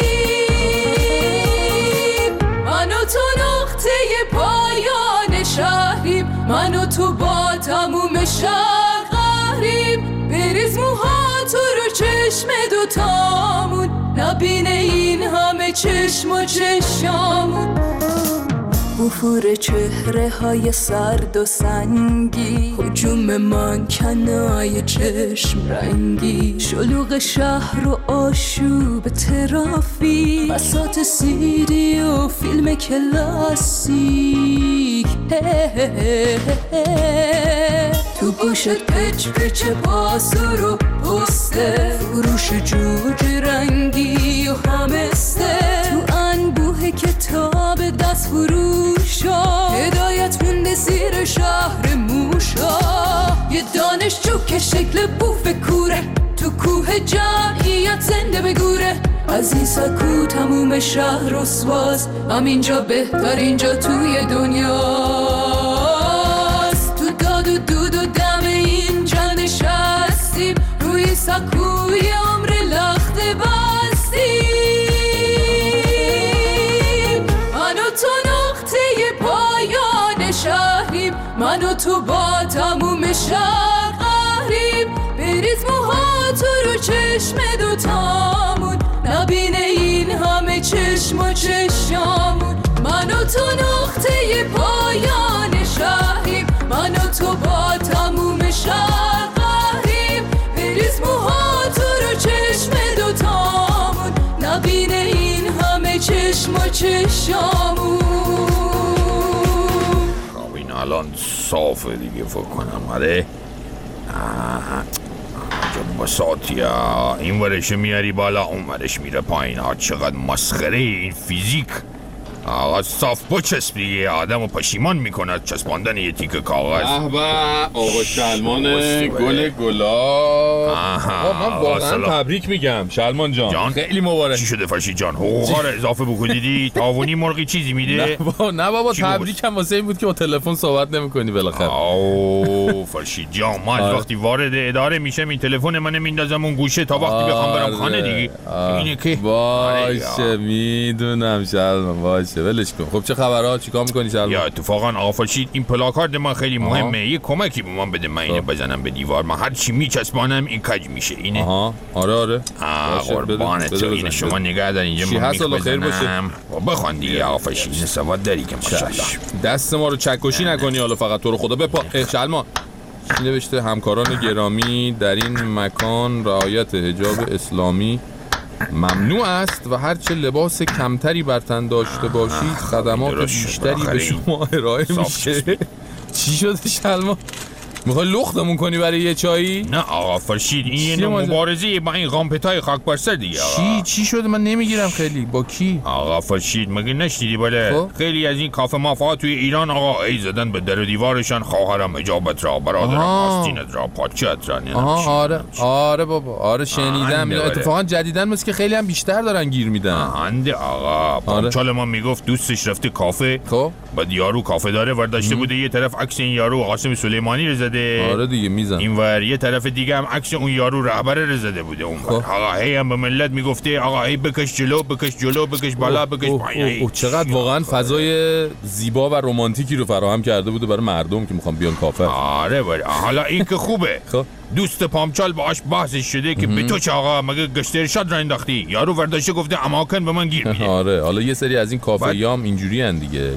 [SPEAKER 12] من و تو نقطه پایان شهریم، من و تو با تموم شهر قهریم، بریز موهاتو رو چشم دوتامون، نبینه این همه چشم و چشامون، بفور چهره های سرد و سنگی، هجوم منکنای چشم رنگی، شلوغ شهر و آشوب ترافیک، بساط سیدی و فیلم کلاسیک، تو گوشت پچ بازار و پسته، فروش جوجه رنگی و همسته، تو انبوه کتاب دست فروشا، هدایت مونده زیر شهر موشا، یه دانشجو که شکل بوف کوره، تو کوه جمعیت زنده بگوره، از این سکو تموم شهر رسواست، همینجا بهترین جا توی دنیاست، تو داد و دود و دم اینجا نشستیم، روی سکوی عمر لخت بستیم، من و تو نقطه پایان شهریم، من و تو با تموم شهر قهریم، بریز موهاتو رو چشم دوتامون، نبینه این همه چشم و چشامون، من و تو نقطه پایان شهریم، من و تو با تموم شهر قهریم، بریز موهاتو رو چشم دوتامون، نبینه این همه چشم و چشامون.
[SPEAKER 13] این الان صافه دیگه فکر کنم. آره بساطی ها، این ورش میاری بالا اون ورش میره پایین ها، چقدر مسخره این فیزیک. آقا صاف بچسب دیگه، آدمو پشیمان میکنه چسباندن یه تیکه کاغذ.
[SPEAKER 2] آقا شلمان گل گلاب. من واقعا تبریک میگم شلمان جان. خیلی مبارک.
[SPEAKER 13] چی شده فرشید جان؟ حقوقا رو اضافه بکنیدی؟ تاوونی مرغی چیزی میده؟
[SPEAKER 2] نه بابا تبریکم واسه این بود که با تلفون صحبت نمیکنی بالاخره.
[SPEAKER 13] فرشید جان ما از وقتی وارد اداره میشم این تلفن منو میندازم اون گوشه تا وقتی بخوام برم خانه دیگه. اینه که
[SPEAKER 2] باشه میدونم شلمان، باشه ولش کن. خب چه خبرها؟ چیکار میکنی شلمان؟
[SPEAKER 13] یا اتفاقا آقا فرشید این پلاکارد من خیلی مهمه. یه کمکی به من بده، من اینو بزنم به دیوار. من هر چی میچسبانم این کج میشه. اینه
[SPEAKER 2] آره
[SPEAKER 13] قربانت تو. اینو شما نگه دار اینجا.
[SPEAKER 2] چی هست الله خیر باشه.
[SPEAKER 13] بخوان دیگه آقا فرشید سواد داری که ماشاءالله.
[SPEAKER 2] دست ما رو چکشی نکنی حالا، فقط تو رو خدا بپا. شلمان نوشته همکاران گرامی در این مکان رعایت حجاب اسلامی ممنوع است و هرچه لباس کمتری بر تن داشته باشید خدمات بیشتری به شما ارائه میشه. چی شده شلمان؟ میخوای لختمون کنی برای یه چایی؟
[SPEAKER 13] نه آقا فرشید این یه نوع مبارزه با این غامپتای خاک بر سر دیگه.
[SPEAKER 2] چی شده؟ من نمیگیرم خیلی. با کی؟
[SPEAKER 13] آقا فرشید مگه نشنیدی بالا؟ خیلی از این کافه مافا توی ایران آقا ای زدن به در و دیوارشان خواهرم حجابت را، برادرم آستینت را، پاچت را.
[SPEAKER 2] آره بابا، آره شنیدم. اتفاقا جدیدن مثل که خیلی هم بیشتر دارن گیر میدن.
[SPEAKER 13] هنده آقا پامچال ما میگفت دوستش رفته کافه، بعد یارو کافه داره ورداشته بوده یه طرف عکس این یارو قاسم سلیمانی رو زده.
[SPEAKER 2] آره دیگه میزن.
[SPEAKER 13] اینور یه طرف دیگه هم عکس اون یارو رهبر رو زده بوده. اون آقا هی هم به ملت میگفته آقا هی بکش جلو، بکش جلو، بکش بالا، بکش پایین.
[SPEAKER 2] چقدر واقعا فضای زیبا و رمانتیکی رو فراهم کرده بوده برای مردم که میخوان بیان کافه.
[SPEAKER 13] آره حالا این که خوبه. دوست پامچال باش بحثش شده که به تو چه آقا مگه گشت ارشاد را انداختی؟ یارو ورداشته گفته اماکن به من گیر میده.
[SPEAKER 2] آره حالا یه سری از این کافه‌یام اینجوری ان دیگه.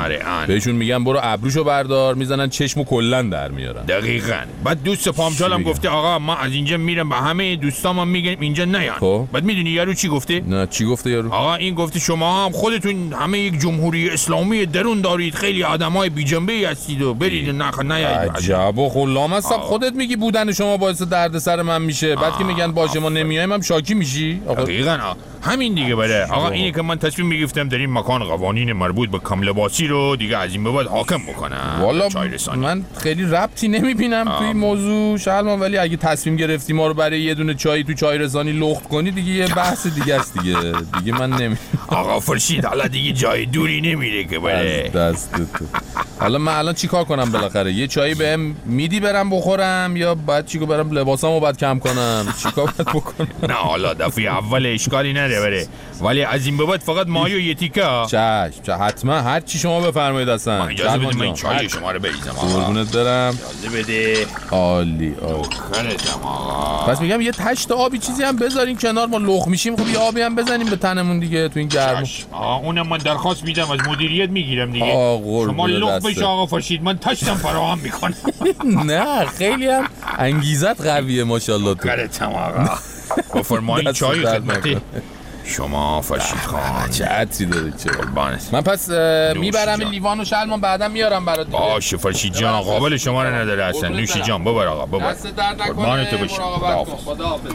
[SPEAKER 2] بهشون میگن برو ابروشو بردار، میزنن چشمو کلا در میارن.
[SPEAKER 13] دقیقاً. بعد دوست پامچالم گفته آقا ما از اینجا میرم به همه دوستامم میگم اینجا نیان. بعد میدونی یارو چی گفته؟
[SPEAKER 2] نه چی گفته یارو؟
[SPEAKER 13] آقا این گفته شما هم خودتون همه یک جمهوری اسلامی درون دارید، خیلی آدمای بی جنبه هستید و برید نیاید.
[SPEAKER 2] عجب و خلام هستم. خودت میگی بودن شما باعث دردسر من میشه، بعد که میگن باشه ما نمیایم هم شاکی میشی.
[SPEAKER 13] دقیقاً همین دیگه بله. آقا اینه که من تصمیم میگفتم در این مکان قوانین مربوط به کم لباسی رو دیگه از این به بعد حاکم بکنم.
[SPEAKER 2] والا من خیلی ربطی نمیبینم توی موضوع شلمان، ولی اگه تصمیم گرفتی ما رو برای یه دونه چای تو چای رسانی لخت کنی دیگه یه بحث دیگه است دیگه من نمی.
[SPEAKER 13] آقا فرشید حالا دیگه جای دوری نمیره که بله.
[SPEAKER 2] دست تو. حالا من الان چیکار کنم بالاخره؟ یه چایی بهم میدی برم بخورم یا بعد چیکار برم لباسامو بعد کم کنم؟ چیکار باید بکنم؟
[SPEAKER 13] نه حالا دفعه اول اشکالی نداره بره، ولی از این به بعد فقط مایو یه تیکه.
[SPEAKER 2] چشم حتما هر چی شما بفرمایید. اصلا
[SPEAKER 13] اجازه بدید من چای شما رو بریزم.
[SPEAKER 2] قربونت برم.
[SPEAKER 13] اجازه بده.
[SPEAKER 2] عالی. پس میگم یه تشت آبی چیزی هم بذارین کنار، ما لخ میشیم. خب یه آبی هم بزنیم به تنمون دیگه تو این گرما.
[SPEAKER 13] اونم من درخواست میدم از مدیریت میگیرم دیگه. شما لخ بشه آقا فرشید من تشتم فراهم میکنم.
[SPEAKER 2] نه خیلی هم انگیزت قویه ماشاءالله تو.
[SPEAKER 13] آقا بفرمایید چای خدمت شما فرشید خان.
[SPEAKER 2] چه عطری داره چه
[SPEAKER 13] قربانت.
[SPEAKER 2] من پس میبرم این لیوان و شلمان بعدم میارم برات.
[SPEAKER 13] باشه فرشید جان قابل شما رو نداره اصلا. نوشی جان ببر آقا ببر.
[SPEAKER 2] دست درد نکنه.
[SPEAKER 13] قربانت بشه.
[SPEAKER 2] خداحافظ.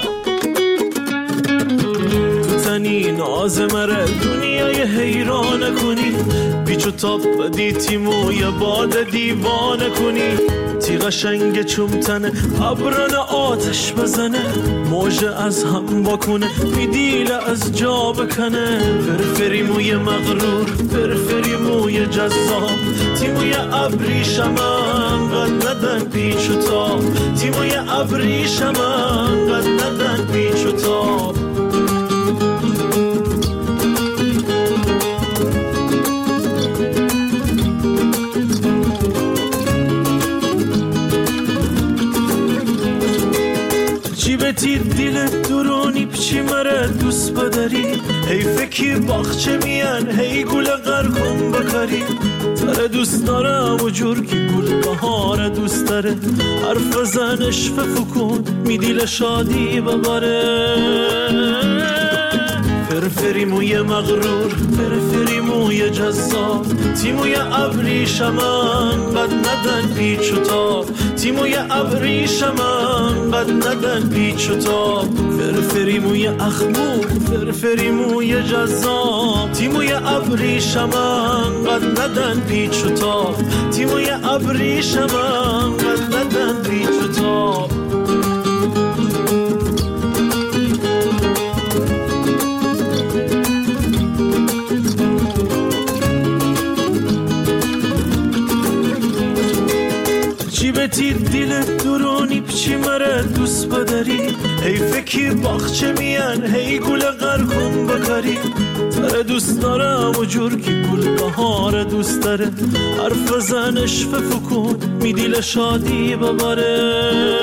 [SPEAKER 6] تنی ناز مره دنیای حیران کنی، بیچو تاپ بدی تیموی باد دیوانه کنی، تی قشنگ چومتنه ابران آتش بزنه، موجه از هم باکنه بیدیل از جا بکنه، فرفری موی مغرور فرفری موی جذاب، تیموی ابریشمن قد ندن پیچو تاب، تیموی ابریشمن قد ندن پیچو تاب. تی دیلت درونی پچی مره دوست بداری، هی فکی باخچه میان هی گل غرقم بکاری، تره دوست دارم و جور که گل بهار دوست داره، حرف زنش فکن می دیل شادی بباره، فرفری موی مغرور فرفری موی جذاب، تی موی ابریشمن قد ندن پیچ و تاب، تیموی ابریشمم قد ندن پیچ و تاب فرفری موی اخمو فرفری موی جذاب تیموی ابریشمم قد ندن پیچ و تاب تیموی ابریشمم قد ندن پیچ و تاب چی بتید دیلت درونی پچی مره دوست بداری ای فکی باخچه میان هی گل غرکن بکاری تره دوست دارم و جور که گل بهار دوست داره حرف بزن اشفه فکن می دیل شادی بباره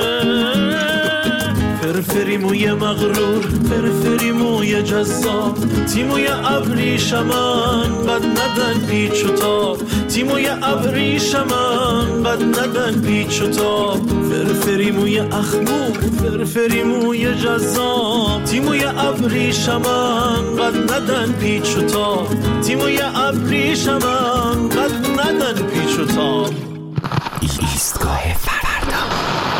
[SPEAKER 6] فرفری موی مغرور فرفری موی جذاب تیموی ابریشمن بد ندن پیچ و تاب تیموی ابریشمن بد ندن پیچ و تاب فرفری موی اخمو فرفری موی جذاب تیموی ابریشمن بد ندن پیچ و تاب تیموی ابریشمن بد ندن پیچ و تاب
[SPEAKER 2] ایستگاه فردا.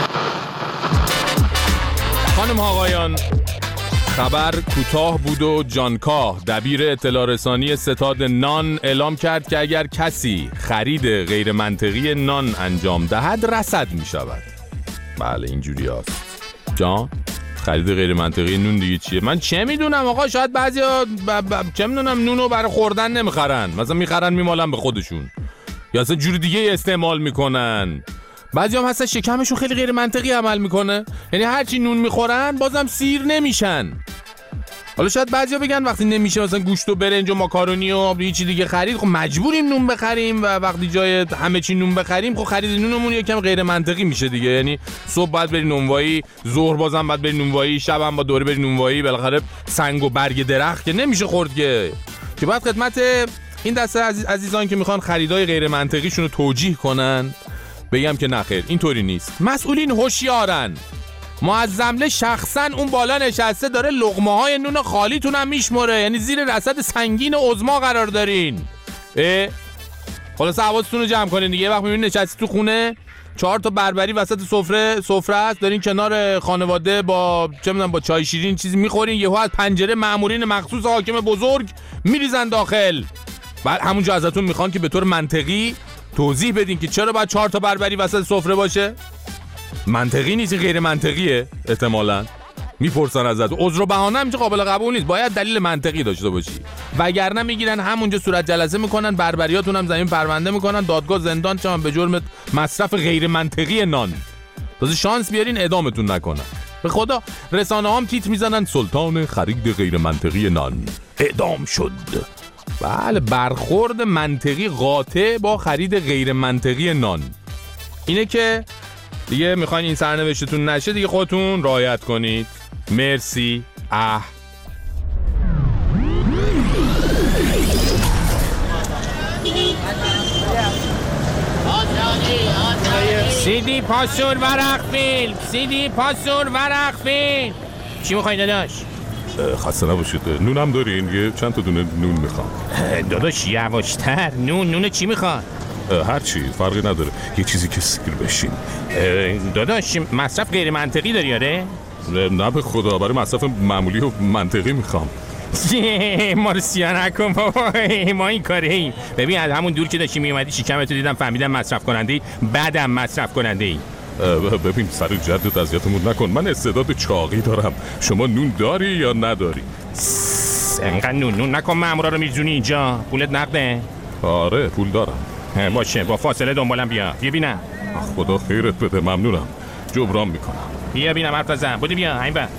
[SPEAKER 2] خانم آقایان، خبر کوتاه بود و جانکاه دبیر اطلاع رسانی ستاد نان اعلام کرد که اگر کسی خرید غیر منطقی نان انجام دهد رصد می شود. بله اینجوری هست جان، خرید غیر منطقی نون دیگه چیه؟ من چه میدونم آقا، شاید بعضیا چه میدونم نونو برای خوردن نمیخرن، مثلا میخرن میمالن به خودشون یا اصلا جور دیگه استعمال میکنن. بعضی هم هستن شکمشون خیلی غیر منطقی عمل میکنه، یعنی هرچی نون میخورن بازم سیر نمیشن. حالا شاید بعضیا بگن وقتی نمیشه مثلا گوشت و برنج و ماکارونی و یه چیز دیگه خرید، خب مجبوریم نون بخریم و وقتی جای همه چی نون بخریم خب خرید نونمون یکم غیر منطقی میشه دیگه. یعنی صبح بعد بری نونوایی، ظهر بازم بعد بری نونوایی، شب هم با دوره بری نونوایی، بالاخره سنگ و برگ درخت که نمیشه خورد که بعد خدمت این دسته عزیزان که میخوان خریدای غیر منطقیشون رو توجیه کنن بگم که نخیر، اینطوری نیست. مسئولین هوشیارن. معظمله شخصا اون بالا نشسته داره لقمه های نون خالیتون هم میشمره، یعنی زیر رصد سنگین عظما قرار دارین. خلاص حواستون رو جمع کنین دیگه. یه وقت میبینین نشستی تو خونه 4 تا بربری وسط سفره است، دارین کنار خانواده با چه میدونم با چای شیرین چیزی میخورین، یهو از پنجره مامورین مخصوص حاکم بزرگ میریزن داخل. بعد همونجا ازتون میخوان که به طور منطقی توضیح بدین که چرا باید 4 تا بربری وسط سفره باشه. منطقی نیست، غیر منطقیه. احتمالاً میپرسن ازت، عذر و بهانه هم قابل قبول نیست، باید دلیل منطقی داشته باشی، وگرنه میگیرن همونجا صورت جلسه میکنن، بربریاتون هم زمین پرونده میکنن، دادگاه زندان چون به جرم مصرف غیر منطقی نان. تازه شانس بیارین اعدامتون نکنن. به خدا رسانه هم تیتر میزنن سلطان خرید غیر منطقی نان اعدام شد. بله، برخورد منطقی قاطع با خرید غیر منطقی نان. اینه که دیگه میخواین این سرنوشتتون نشه دیگه خودتون رعایت کنید. مرسی.
[SPEAKER 14] سیدی پاسور ورق فیلم، سیدی پاسور ورق فیلم. چی میخواین داداش؟
[SPEAKER 1] خسته نباشید، نونم دارین؟ یه چند تا دونه نون میخوام.
[SPEAKER 14] داداش یواشتر. نون چی میخوان؟
[SPEAKER 1] هر چی فرقی نداره، یه چیزی که سیر بشین.
[SPEAKER 14] داداش مصرف غیر منطقی داری آره؟
[SPEAKER 1] نه به خدا، برای مصرف معمولی و منطقی میخوام.
[SPEAKER 14] ما رو سیاه نکن بابا، ما این کاره ایم. ببین از همون دور که داشتی میومدی شکمتو دیدم فهمیدم مصرف کننده ای، بعدم مصرف کننده ای.
[SPEAKER 1] ببین سر جدت اذیتمون نکن، من استعداد چاقی دارم. شما نون داری یا نداری؟
[SPEAKER 14] انقدر نون نکن، مامورا رو میزونی اینجا. پولت نقده؟
[SPEAKER 1] آره پول دارم.
[SPEAKER 14] باشه با فاصله دنبالم بیا بینم.
[SPEAKER 1] خدا خیرت بده، ممنونم، جبران میکنم.
[SPEAKER 14] بیا بینم حرف بزن، بودی بیا این بر.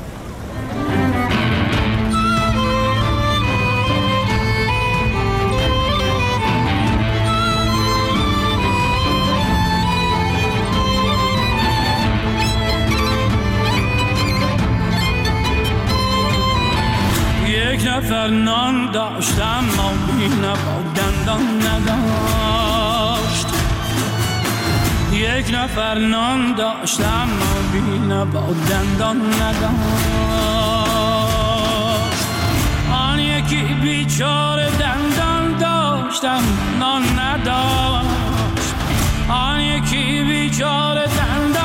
[SPEAKER 15] یک نفر نان داشتم ما بینه با دندان نداشت. یک نفر نان داشتم ما بینه با دندان نداشت. آن یکی بیچاره دندان داشتم نان نداشت. آن یکی بیچاره دندان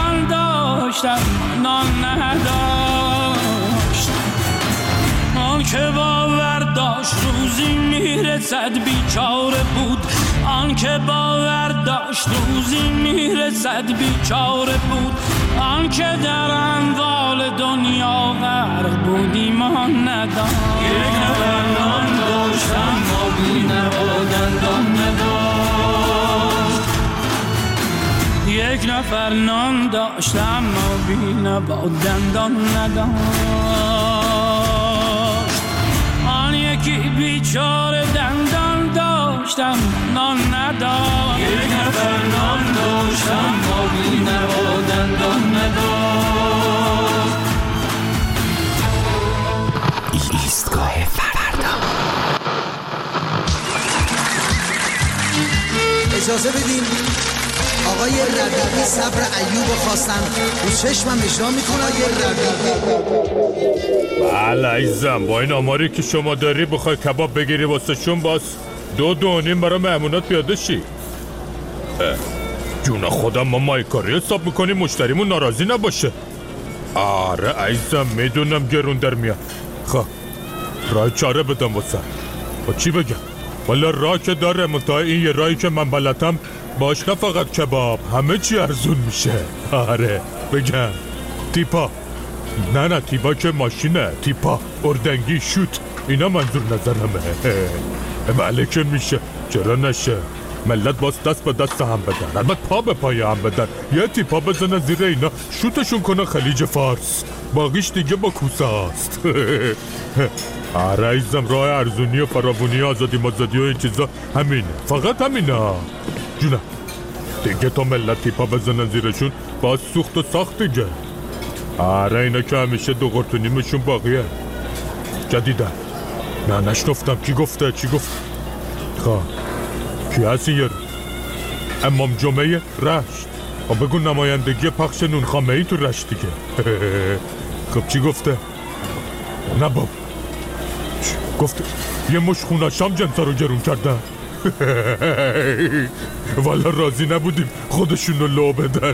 [SPEAKER 15] داشتم نان نداشت. آن که باور داشت روزی میرسد بیچاره بود. آن که باور داشت روزی میرسد بیچاره بود. آن که در اموال دنیا غرق بود ایمان نداشت. یک نفر نان داشتم ما بی نبادندان نداشت. یک نفر نان داشتم ما بی نبادندان نداشت. آن یکی بیچاره دندان داشتم نان نداشت. یک نفر نان داشتم ما بی نبادندان نداشت.
[SPEAKER 6] ایستگاه فردا.
[SPEAKER 16] اجازه بدین آقای ربیعی صبر ایوب خواستن رو چشمم اجرا میکنه. آقای ربیعی
[SPEAKER 9] بله عزیزم، با این آماری که شما داری بخوای کباب بگیری واسه شون باز 2.5 برای مهمونات پیاده شی. جون خودم ما مایکاری حساب میکنیم مشتریمون ناراضی نباشه. آره عزیزم میدونم گرون در میاد. خب راه چاره بدم واسه با چی بگم؟ والا راه که داره منتها این یه راهی که من بلدم باش نه فقط کباب همه چی ارزون میشه. آره بگم تیپا نه تیپا که ماشینه، تیپا اردنگی شوت اینا منظور نظرمه. بله که میشه چرا نشه. ملت باز دست به دست هم بدن، البته پا به پای هم بدن، یه تیپا بزنه زیر اینا شوتشون کنه خلیج فارس، باقیش دیگه با کوسه هست. آره ایزم راه ارزونی و فراوونی آزادی مازادی و این چیزا همینه، فقط همینه جونه. دیگه تا ملت تیپا بزنن زیرشون باز سوخت و ساخت دیگه. آره اینا که همیشه دو قرتونیمشون باقیه. جدیده نه نشنفتم کی گفته چی گفت. خواه کی هستی یه رو امام جمعه رشت بگو نمایندگی پخش نونخامه ای تو رشت دیگه. خب چی گفته؟ نه باب گفته یه مش خوناشام جنسا رو گرون کردن. والا راضی نبودیم خودشونو لو بدن.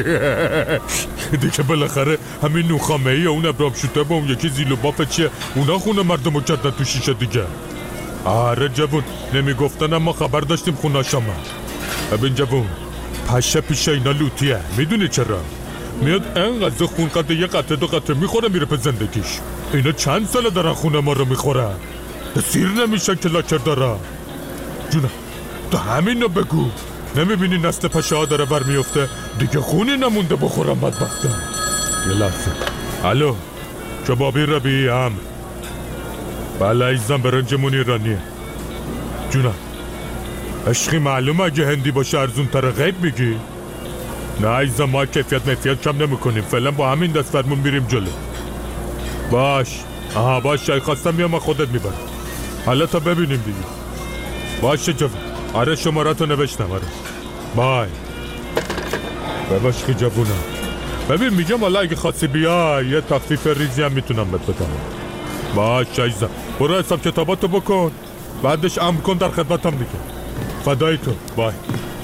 [SPEAKER 9] دیگه بالاخره همین نونخامه ای اون ابرام شوته با اون یکی زیلو بافه چیه اونا خونه مردمو کردن تو شیشه دیگه. آره جوون نمیگفتن اما خبر داشتیم خوناشام. ببین جوون پشه پیشه اینا لوتیه، میدونی چرا؟ میاد انقدر خون قطعه یه قطعه دو قطعه میخوره میره به زندگیش. اینا چند ساله دارن خونه ما رو میخورن، سیر نمیشن که لاکر دارن. جونه تو همین رو بگو، نمیبینی نسل پشه ها داره بر میفته دیگه خونی نمونده بخورم بدبختم. یه لحظه الو کبابی ربیعی هم بله ایزم برنجمون ایرانیه. جونم عشقی معلومه اگه هندی باشه ارزون تر غیب میگی؟ نه ایزم ما کیفیت مفیت کم نمی کنیم، فعلا با همین دست فرمون میریم جلو. باش آها باش شای خواستم میام خودت میبرم. حالا تا ببینیم دیگه. باشه جوون آره شماراتو نوشتم. آره بای بباش که جوونم. ببین میگم حالا اگه خاصی بیا یه تخفیف ریزی هم میتونم بهت بدم. باش عزیزم برو حساب کتاباتو بکن بعدش امر کن در خدمتم دیگه. فدای تو بای.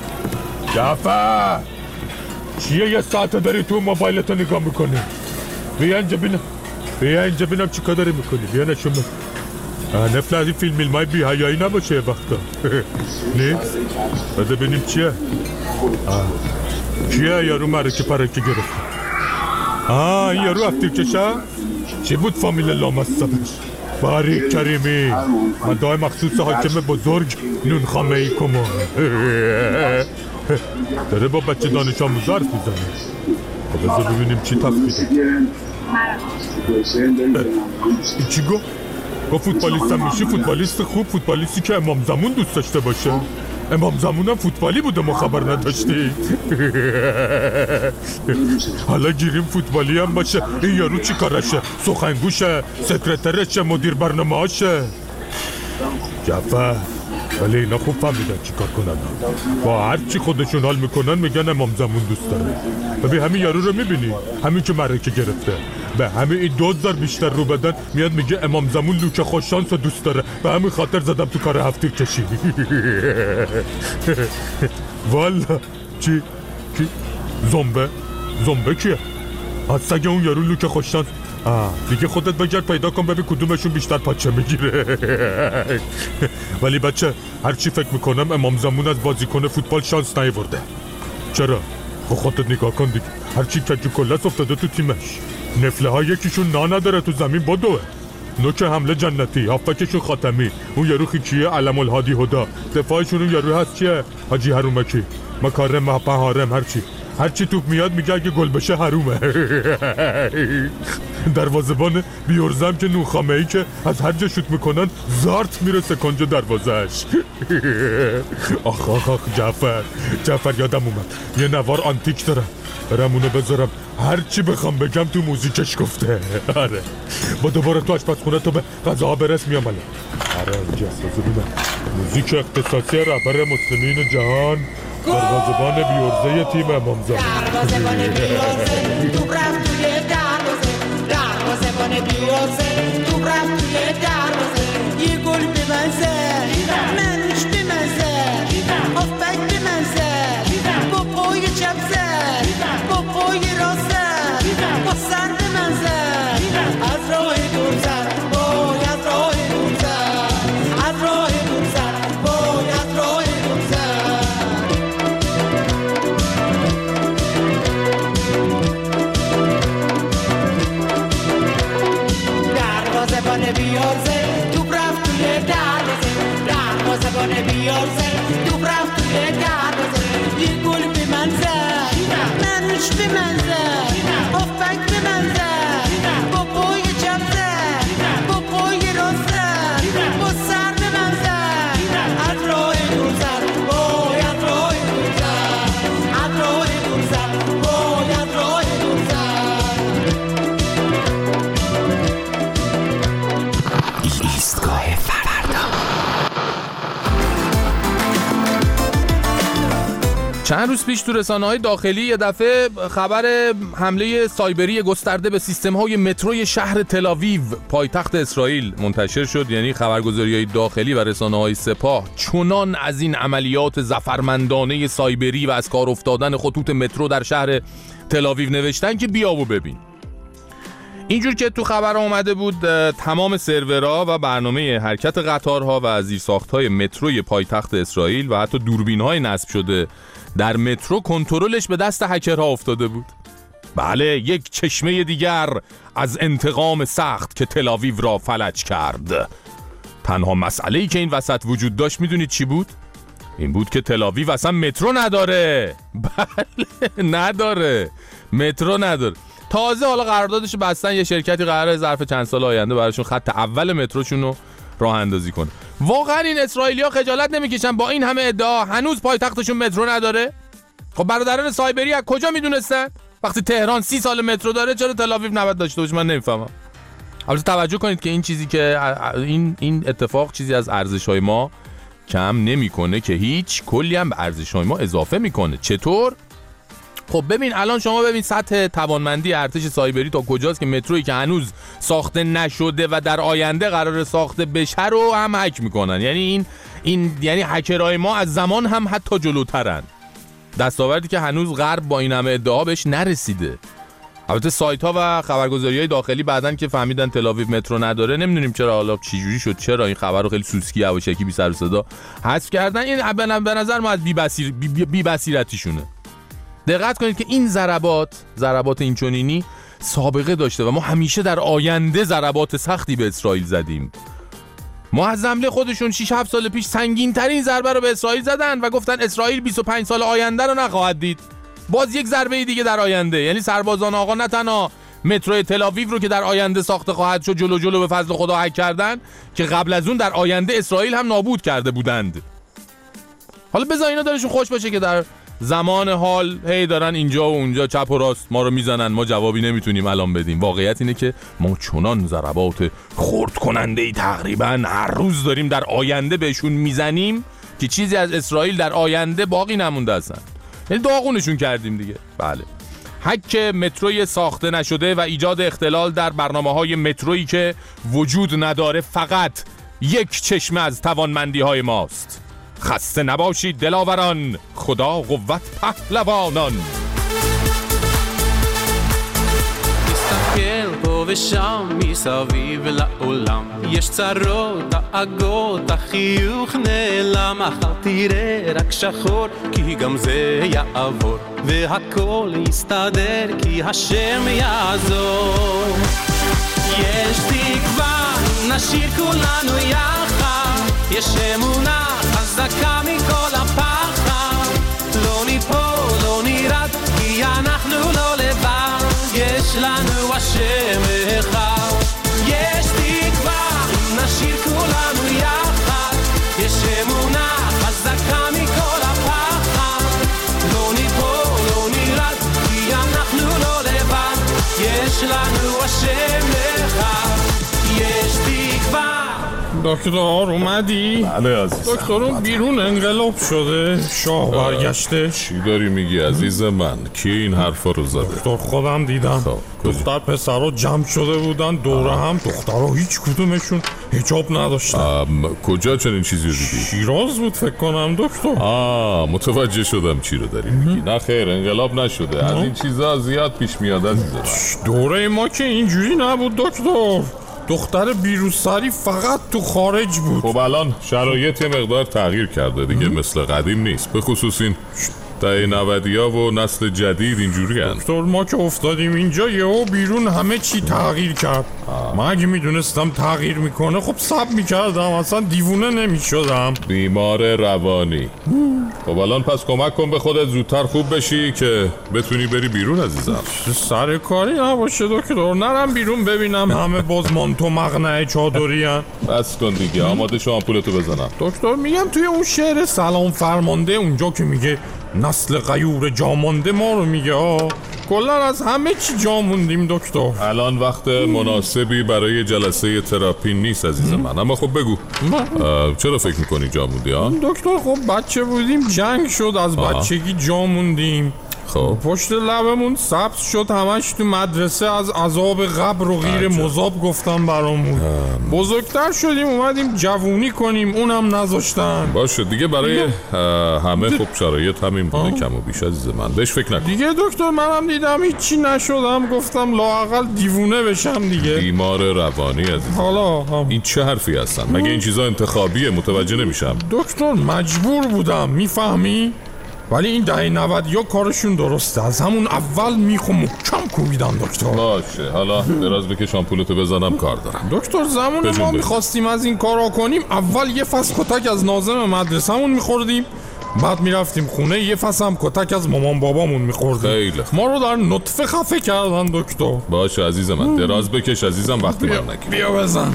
[SPEAKER 9] جعفر چیه یه ساعت داری تو موبایلتو نگاه میکنی؟ بیا اینجا ببینم چی کار داری میکنی. بیا نشون بده. نفل از این فیلمای بی‌حیایی نباشه یه وقتا. نیست؟ بده ببینیم چیه؟ کیه یارو مرکه پرکه گرفته؟ این یارو افتیر کشه؟ چی بود فامیل لامصبش؟ باریک کریمی مدای مخصوص حاکم بزرگ نونخامه ای کمان. داره با بچه دانش آموز حرف میزنه. بذار ببینیم چی تفکیده. چی گفت؟ گفت فوتبالیست هم میشی فوتبالیست خوب، فوتبالیستی که امام زمان دوست داشته باشه. امام زمان هم فوتبالی بوده ما خبر نداشتی. حالا گیریم فوتبالی هم باشه. این یارو چی کارشه؟ سخنگوشه؟ سکرترشه؟ مدیر برنامه هاشه؟ جعفر ولی اینا خوب فهمیدن چی کار کنن. با هر چی خودشون حال میکنن میگن امام زمان دوست داره. ببین همین یارو رو میبینی؟ همین که مرکه گرفته به همین این 2000 بیشتر رو بدن میاد میگه امام زمان لوچه خوششانس دوست داره. به همین خاطر زدم تو کار هفتیر کشی. والا چی؟ زنبه کیه؟ از سگ اون یارو لوک خوششانس. دیگه خودت بگرد پیدا کن ببین کدومشون بیشتر پاچه میگیره. ولی بچه هرچی فکر میکنم امام زمان از بازیکن فوتبال شانس نیاورده. چرا؟ خودت نگاه کن دیگه، هرچی کجو کلس افتاده تو تیمش. نفله ها یکیشون نداره تو زمین بدوه. نوک حمله جنتی، هافبکشون خاتمی، اون یارو خیچیه علم الهادی هدا، دفاعشون اون یارو هست چیه؟ حاجی حرومکی، مکارم محبن حارم، هرچی توپ میاد میگه اگه گل بشه حرومه. دروازه‌بان بیورزم که نوخامه‌ای که از هر جا شوت میکنن زارت میرسه کنج دروازه‌اش. آخ جعفر یادم اومد یه نوار آنتیک دارم، برم اونو بذارم هرچی بخوام بگم تو موزیکش گفته. آره با دوباره تو آشپزخونه تو به غذاها برس میام. آره اینجا ببینم موزیک اختصاصی رهبر مسلمین جهان، دروازه‌بان بیورزه تیم امام زمان.
[SPEAKER 17] دروازه‌بان بیورزه تو رفت توی دروازه، دروازه‌بان بیورزه تو رفت توی دروازه. یه گل به من زد، منش به من زد، هافبک به من زد، با پای چپ زد، با پای راست زد، با سر به من زد، از راه دور زد، وای از راه دور زد، از راه دور زد، وای از راه دور زد. دروازه‌بان بیورزه توپ رفت توی دروازه، دروازه‌بان بیورزه توپ رفت توی دروازه. یه گل به من زد، منش به من زد، هافبک به من زد، با پای چپ زد، با پای راست زد، با سر به من زد، از راه دور زد، وای از راه دور زد، از راه دور زد، وای از راه دور زد.
[SPEAKER 2] ایستگاه فردا. چند روز پیش تو رسانه‌های داخلی یه دفعه خبر حمله سایبری گسترده به سیستم‌های متروی شهر تل‌آویو پایتخت اسرائیل منتشر شد. یعنی خبرگزاری‌های داخلی و رسانه‌های سپاه چنان از این عملیات ظفرمندانه سایبری و از کار افتادن خطوط مترو در شهر تل‌آویو نوشتن که بیا و ببین. اینجور که تو خبر اومده بود تمام سرورها و برنامه حرکت قطارها و زیرساخت‌های متروی پایتخت اسرائیل و حتی دوربین‌های نصب شده در مترو کنترلش به دست هکرها افتاده بود. بله، یک چشمه دیگر از انتقام سخت که تل‌آویو را فلج کرد. تنها مسئله‌ای که این وسط وجود داشت میدونید چی بود؟ این بود که تل‌آویو اصلا مترو نداره. بله نداره، مترو نداره. تازه حالا قراردادش بستن، یه شرکتی قراره ظرف چند سال آینده براشون خط اول متروشون رو راه اندازی کنه. واقعا این اسرائیلی‌ها خجالت نمیکشن با این همه ادعا هنوز پایتختشون مترو نداره؟ خب برادران سایبری از کجا میدونستن؟ وقتی تهران 30 سال مترو داره چرا تل‌آویو نباید داشته باشه؟ من نمیفهمم. البته توجه کنید که این چیزی که این اتفاق چیزی از ارزش‌های ما کم نمیکنه که هیچ، کلی هم به ارزش‌های ما اضافه میکنه. چطور؟ خب ببین الان شما ببین سطح توانمندی ارتش سایبری تا کجاست که مترویی که هنوز ساخته نشده و در آینده قرار ساخته بشه رو هم هک میکنن. یعنی یعنی هکرهای ما از زمان هم حتی جلوترن. دستاوردی که هنوز غرب با این همه ادعا بهش نرسیده. البته سایت ها و خبرگزاری‌های داخلی بعدن که فهمیدن تل‌آویو مترو نداره، نمیدونیم چرا، حالا چه جوری شد، چرا این خبر رو خیلی سوسکی یواشکی بی سر و صدا حذف کردن. این به نظر ما از بی بصیرتیشونه. دقت کنید که این ضربات اینچنینی سابقه داشته و ما همیشه در آینده ضربات سختی به اسرائیل زدیم. ما از حمله خودشون 6-7 سال پیش سنگین ترین ضربه رو به اسرائیل زدن و گفتن اسرائیل 25 سال آینده رو نخواهد دید. باز یک ضربه دیگه در آینده. یعنی سربازان آقا نه تنها مترو تل‌آویو رو که در آینده ساخته خواهد شد جلو به فضل خدا هک کردن، که قبل از اون در آینده اسرائیل هم نابود کرده بودند. حالا بذار اینا دلشون خوش باشه که در زمان حال هی دارن اینجا و اونجا چپ و راست ما رو میزنن، ما جوابی نمیتونیم الان بدیم. واقعیت اینه که ما چنان ضربات خرد کننده‌ای تقریبا هر روز داریم در آینده بهشون میزنیم که چیزی از اسرائیل در آینده باقی نمونده اصلا. یعنی داغونشون کردیم دیگه. بله، هک متروی ساخته نشده و ایجاد اختلال در برنامه‌های مترویی که وجود نداره فقط یک چشمه از توانمندی‌های ماست. خسته نباشید دلاوران، خدا قوت پهلوانان.
[SPEAKER 18] ושם מסביב לעולם יש צרות, דאגות, החיוך נעלם, מחר תראה רק שחור, כי גם זה יעבור והכל יסתדר, כי השם יעזור. יש תקווה, נשאיר כולנו יחד, יש אמונה חזקה מכל הפחד, לא ניפול, לא נרד, כי אנחנו לא לבד, יש לנו השם אחד. יש תקווה, נשאיר כולנו יחד, יש אמונה חזקה מכל הפחד, לא ניפול, לא נרד, כי אנחנו לא לבד, יש לנו השם אחד. יש תקווה.
[SPEAKER 9] دکتر اومدی؟
[SPEAKER 2] بله عزیزم.
[SPEAKER 9] دکتر اون بیرون انقلاب شده، شاه برگشته.
[SPEAKER 2] چی داری میگی عزیز من؟ کی این حرفا رو زده؟
[SPEAKER 9] دکتر خودم دیدم. دختر پسرها جمع شده بودن دوره هم، دخترها هیچ کدومشون حجاب نداشتن.
[SPEAKER 2] کجا چنین چیزی رو دیدی؟
[SPEAKER 9] شیراز بود فکر کنم دکتر.
[SPEAKER 2] متوجه شدم چی رو داری میگی. نه خیر، انقلاب نشده. از این چیزا زیاد پیش میاد عزیزم.
[SPEAKER 9] دوره ما که اینجوری نبود دکتر. دختر بیروسری فقط تو خارج بود.
[SPEAKER 2] خب الان شرایط یه مقدار تغییر کرده دیگه، مثل قدیم نیست، به خصوص این دهه 90ها و نسل جدید اینجوری هست.
[SPEAKER 9] دکتر ما که افتادیم اینجا یهو بیرون همه چی تغییر کرد. من اگه میدونستم تغییر میکنه خب صبر میکردم، اصلا دیوونه نمیشدم.
[SPEAKER 2] بیمار روانی. خب الان پس کمک کن به خودت زودتر خوب بشی که بتونی بری بیرون عزیزم.
[SPEAKER 9] سر کاری نباشه دکتر، نرم بیرون ببینم همه باز مانتو مقنعه چادری هن.
[SPEAKER 2] بس کن دیگه، آماده شو آمپولتو بزنم.
[SPEAKER 9] دکتر میگم توی اون شعر سلام فرمانده اونجا که میگه نسل غیور جامانده ما رو میگه، کلا از همه چی جا موندیم دکتر.
[SPEAKER 2] الان وقت مناسبی برای جلسه تراپی نیست عزیز من، اما خب بگو چرا فکر میکنی جا موندی ها؟
[SPEAKER 9] دکتر خب بچه بودیم، جنگ شد، از بچگی جا موندیم.
[SPEAKER 2] خب
[SPEAKER 9] پشت لبمون سبز شد، همش تو مدرسه از عذاب قبر و غیر مذاب گفتن برامون. بزرگتر شدیم اومدیم جوونی کنیم، اونم نذاشتن.
[SPEAKER 2] باشه دیگه، برای همه خب شرایط همین بوده کم و بیش عزیز من، بهش فکر نکن
[SPEAKER 9] دیگه. دکتر منم دیدم هیچی نشدم، گفتم لااقل دیوونه بشم دیگه.
[SPEAKER 2] بیمار روانی عزیز.
[SPEAKER 9] حالا
[SPEAKER 2] این چه حرفی هستن؟ مگه این چیزا انتخابیه؟ متوجه نمیشم.
[SPEAKER 9] دکتر مجبور بودم، میفهمی؟ ولی این دهه 90 یا کارشون درسته، از همون اول میخو محکم کوبیدن دکتر.
[SPEAKER 2] باشه حالا دراز بکش آمپولتو بزنم، کار دارم.
[SPEAKER 9] دکتر زمان ما میخواستیم از این کارا کنیم، اول یه فصل کتک از ناظم مدرسه‌مون میخوردیم، بعد میرفتیم خونه یه فصل هم کتک از مامان بابامون میخوردیم.
[SPEAKER 2] خیلی
[SPEAKER 9] ما رو در نطفه خفه کردن دکتر.
[SPEAKER 2] باشه عزیز من، دراز بکش عزیزم، وقتی من نگیر.
[SPEAKER 9] بیا بزن.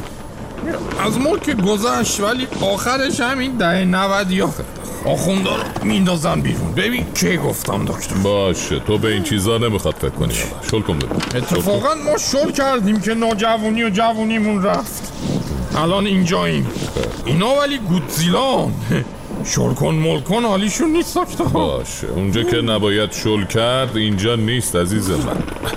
[SPEAKER 9] از ما که گذشت، ولی آخرش همین دهه 90 یا آخونده رو میندازن بیرون. ببین که گفتم دکتر.
[SPEAKER 2] باشه تو به این چیزا نمیخواد فکر کنی. شل کن ببین.
[SPEAKER 9] اتفاقا ما شل کردیم که ناجوانی و جوونیمون رفت، الان اینجاییم. اینا ولی گودزیلان، شل کن مل کن حالیشون نیست دکتر.
[SPEAKER 2] باشه اونجا که نباید شل کرد اینجا نیست عزیز من.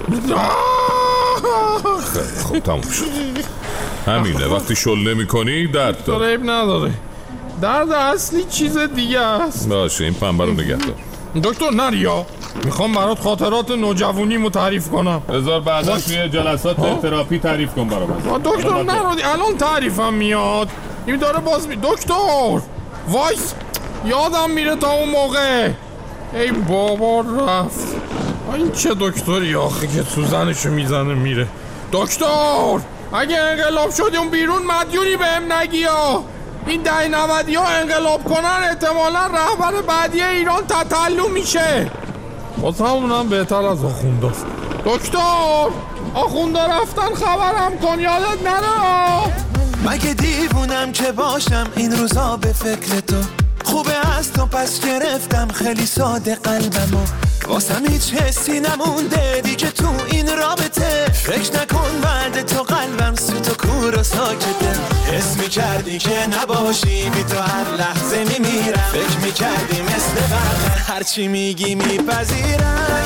[SPEAKER 2] خب تموم شد، همینه. وقتی شل نمی کنی درد داره.
[SPEAKER 9] عیب نداره، درد اصلی چیز دیگه است.
[SPEAKER 2] باشه این پنبه رو نگه دار.
[SPEAKER 9] دکتر نریا، میخوام برات خاطرات نوجوانیمو تعریف کنم.
[SPEAKER 2] بذار بعدا توی جلسات تراپی تعریف کن برام.
[SPEAKER 9] دکتر نرودی، الان تعریفم میاد. این داره باز دکتر وایس، یادم میره تا اون موقع. ای بابا رفت. این چه دکتری آخه که سوزنشو میزنه میره. دکتر اگه انقلاب شدیم بیرون مدیونی بهم نگیا. این دهه 90 ها انقلاب کنن احتمالا رهبر بعدی ایران تتلو میشه. باز همونم بهتر از آخونده است. دکتر آخونده رفتن خبرم کن، یادت نره.
[SPEAKER 6] مگه دیوونم که باشم این روزا به فکر تو، خوبه از تو پس گرفتم خیلی ساده قلبمو، واسم هیچ حسی نمونده دیگه تو این رابطه، فکر نکن بعد تو قلبم سوت و کور و ساکته، حس میکردی که نباشی بی تو هر لحظه میمیرم، فکر میکردی مثل برقه هرچی میگی میپذیرم.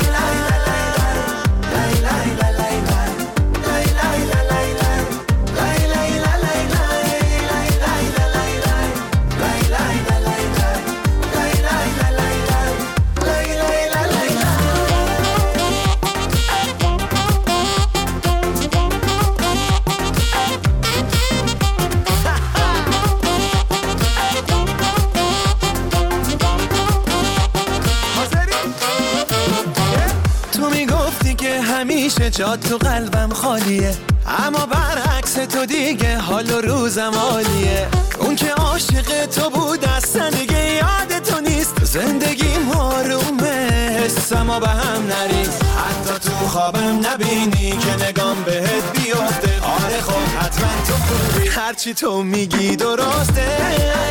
[SPEAKER 6] جات تو قلبم خالیه، اما برعکس تو دیگه حال و روزم عالیه. اون که عاشق تو بود اصلا دیگه یاد تو نیست، زندگی آرومه حسما به هم نریز، حتی تو خوابم نبینی که نگام بهت بیفته. آره خب حتما تو خوبی، هرچی تو میگی درسته.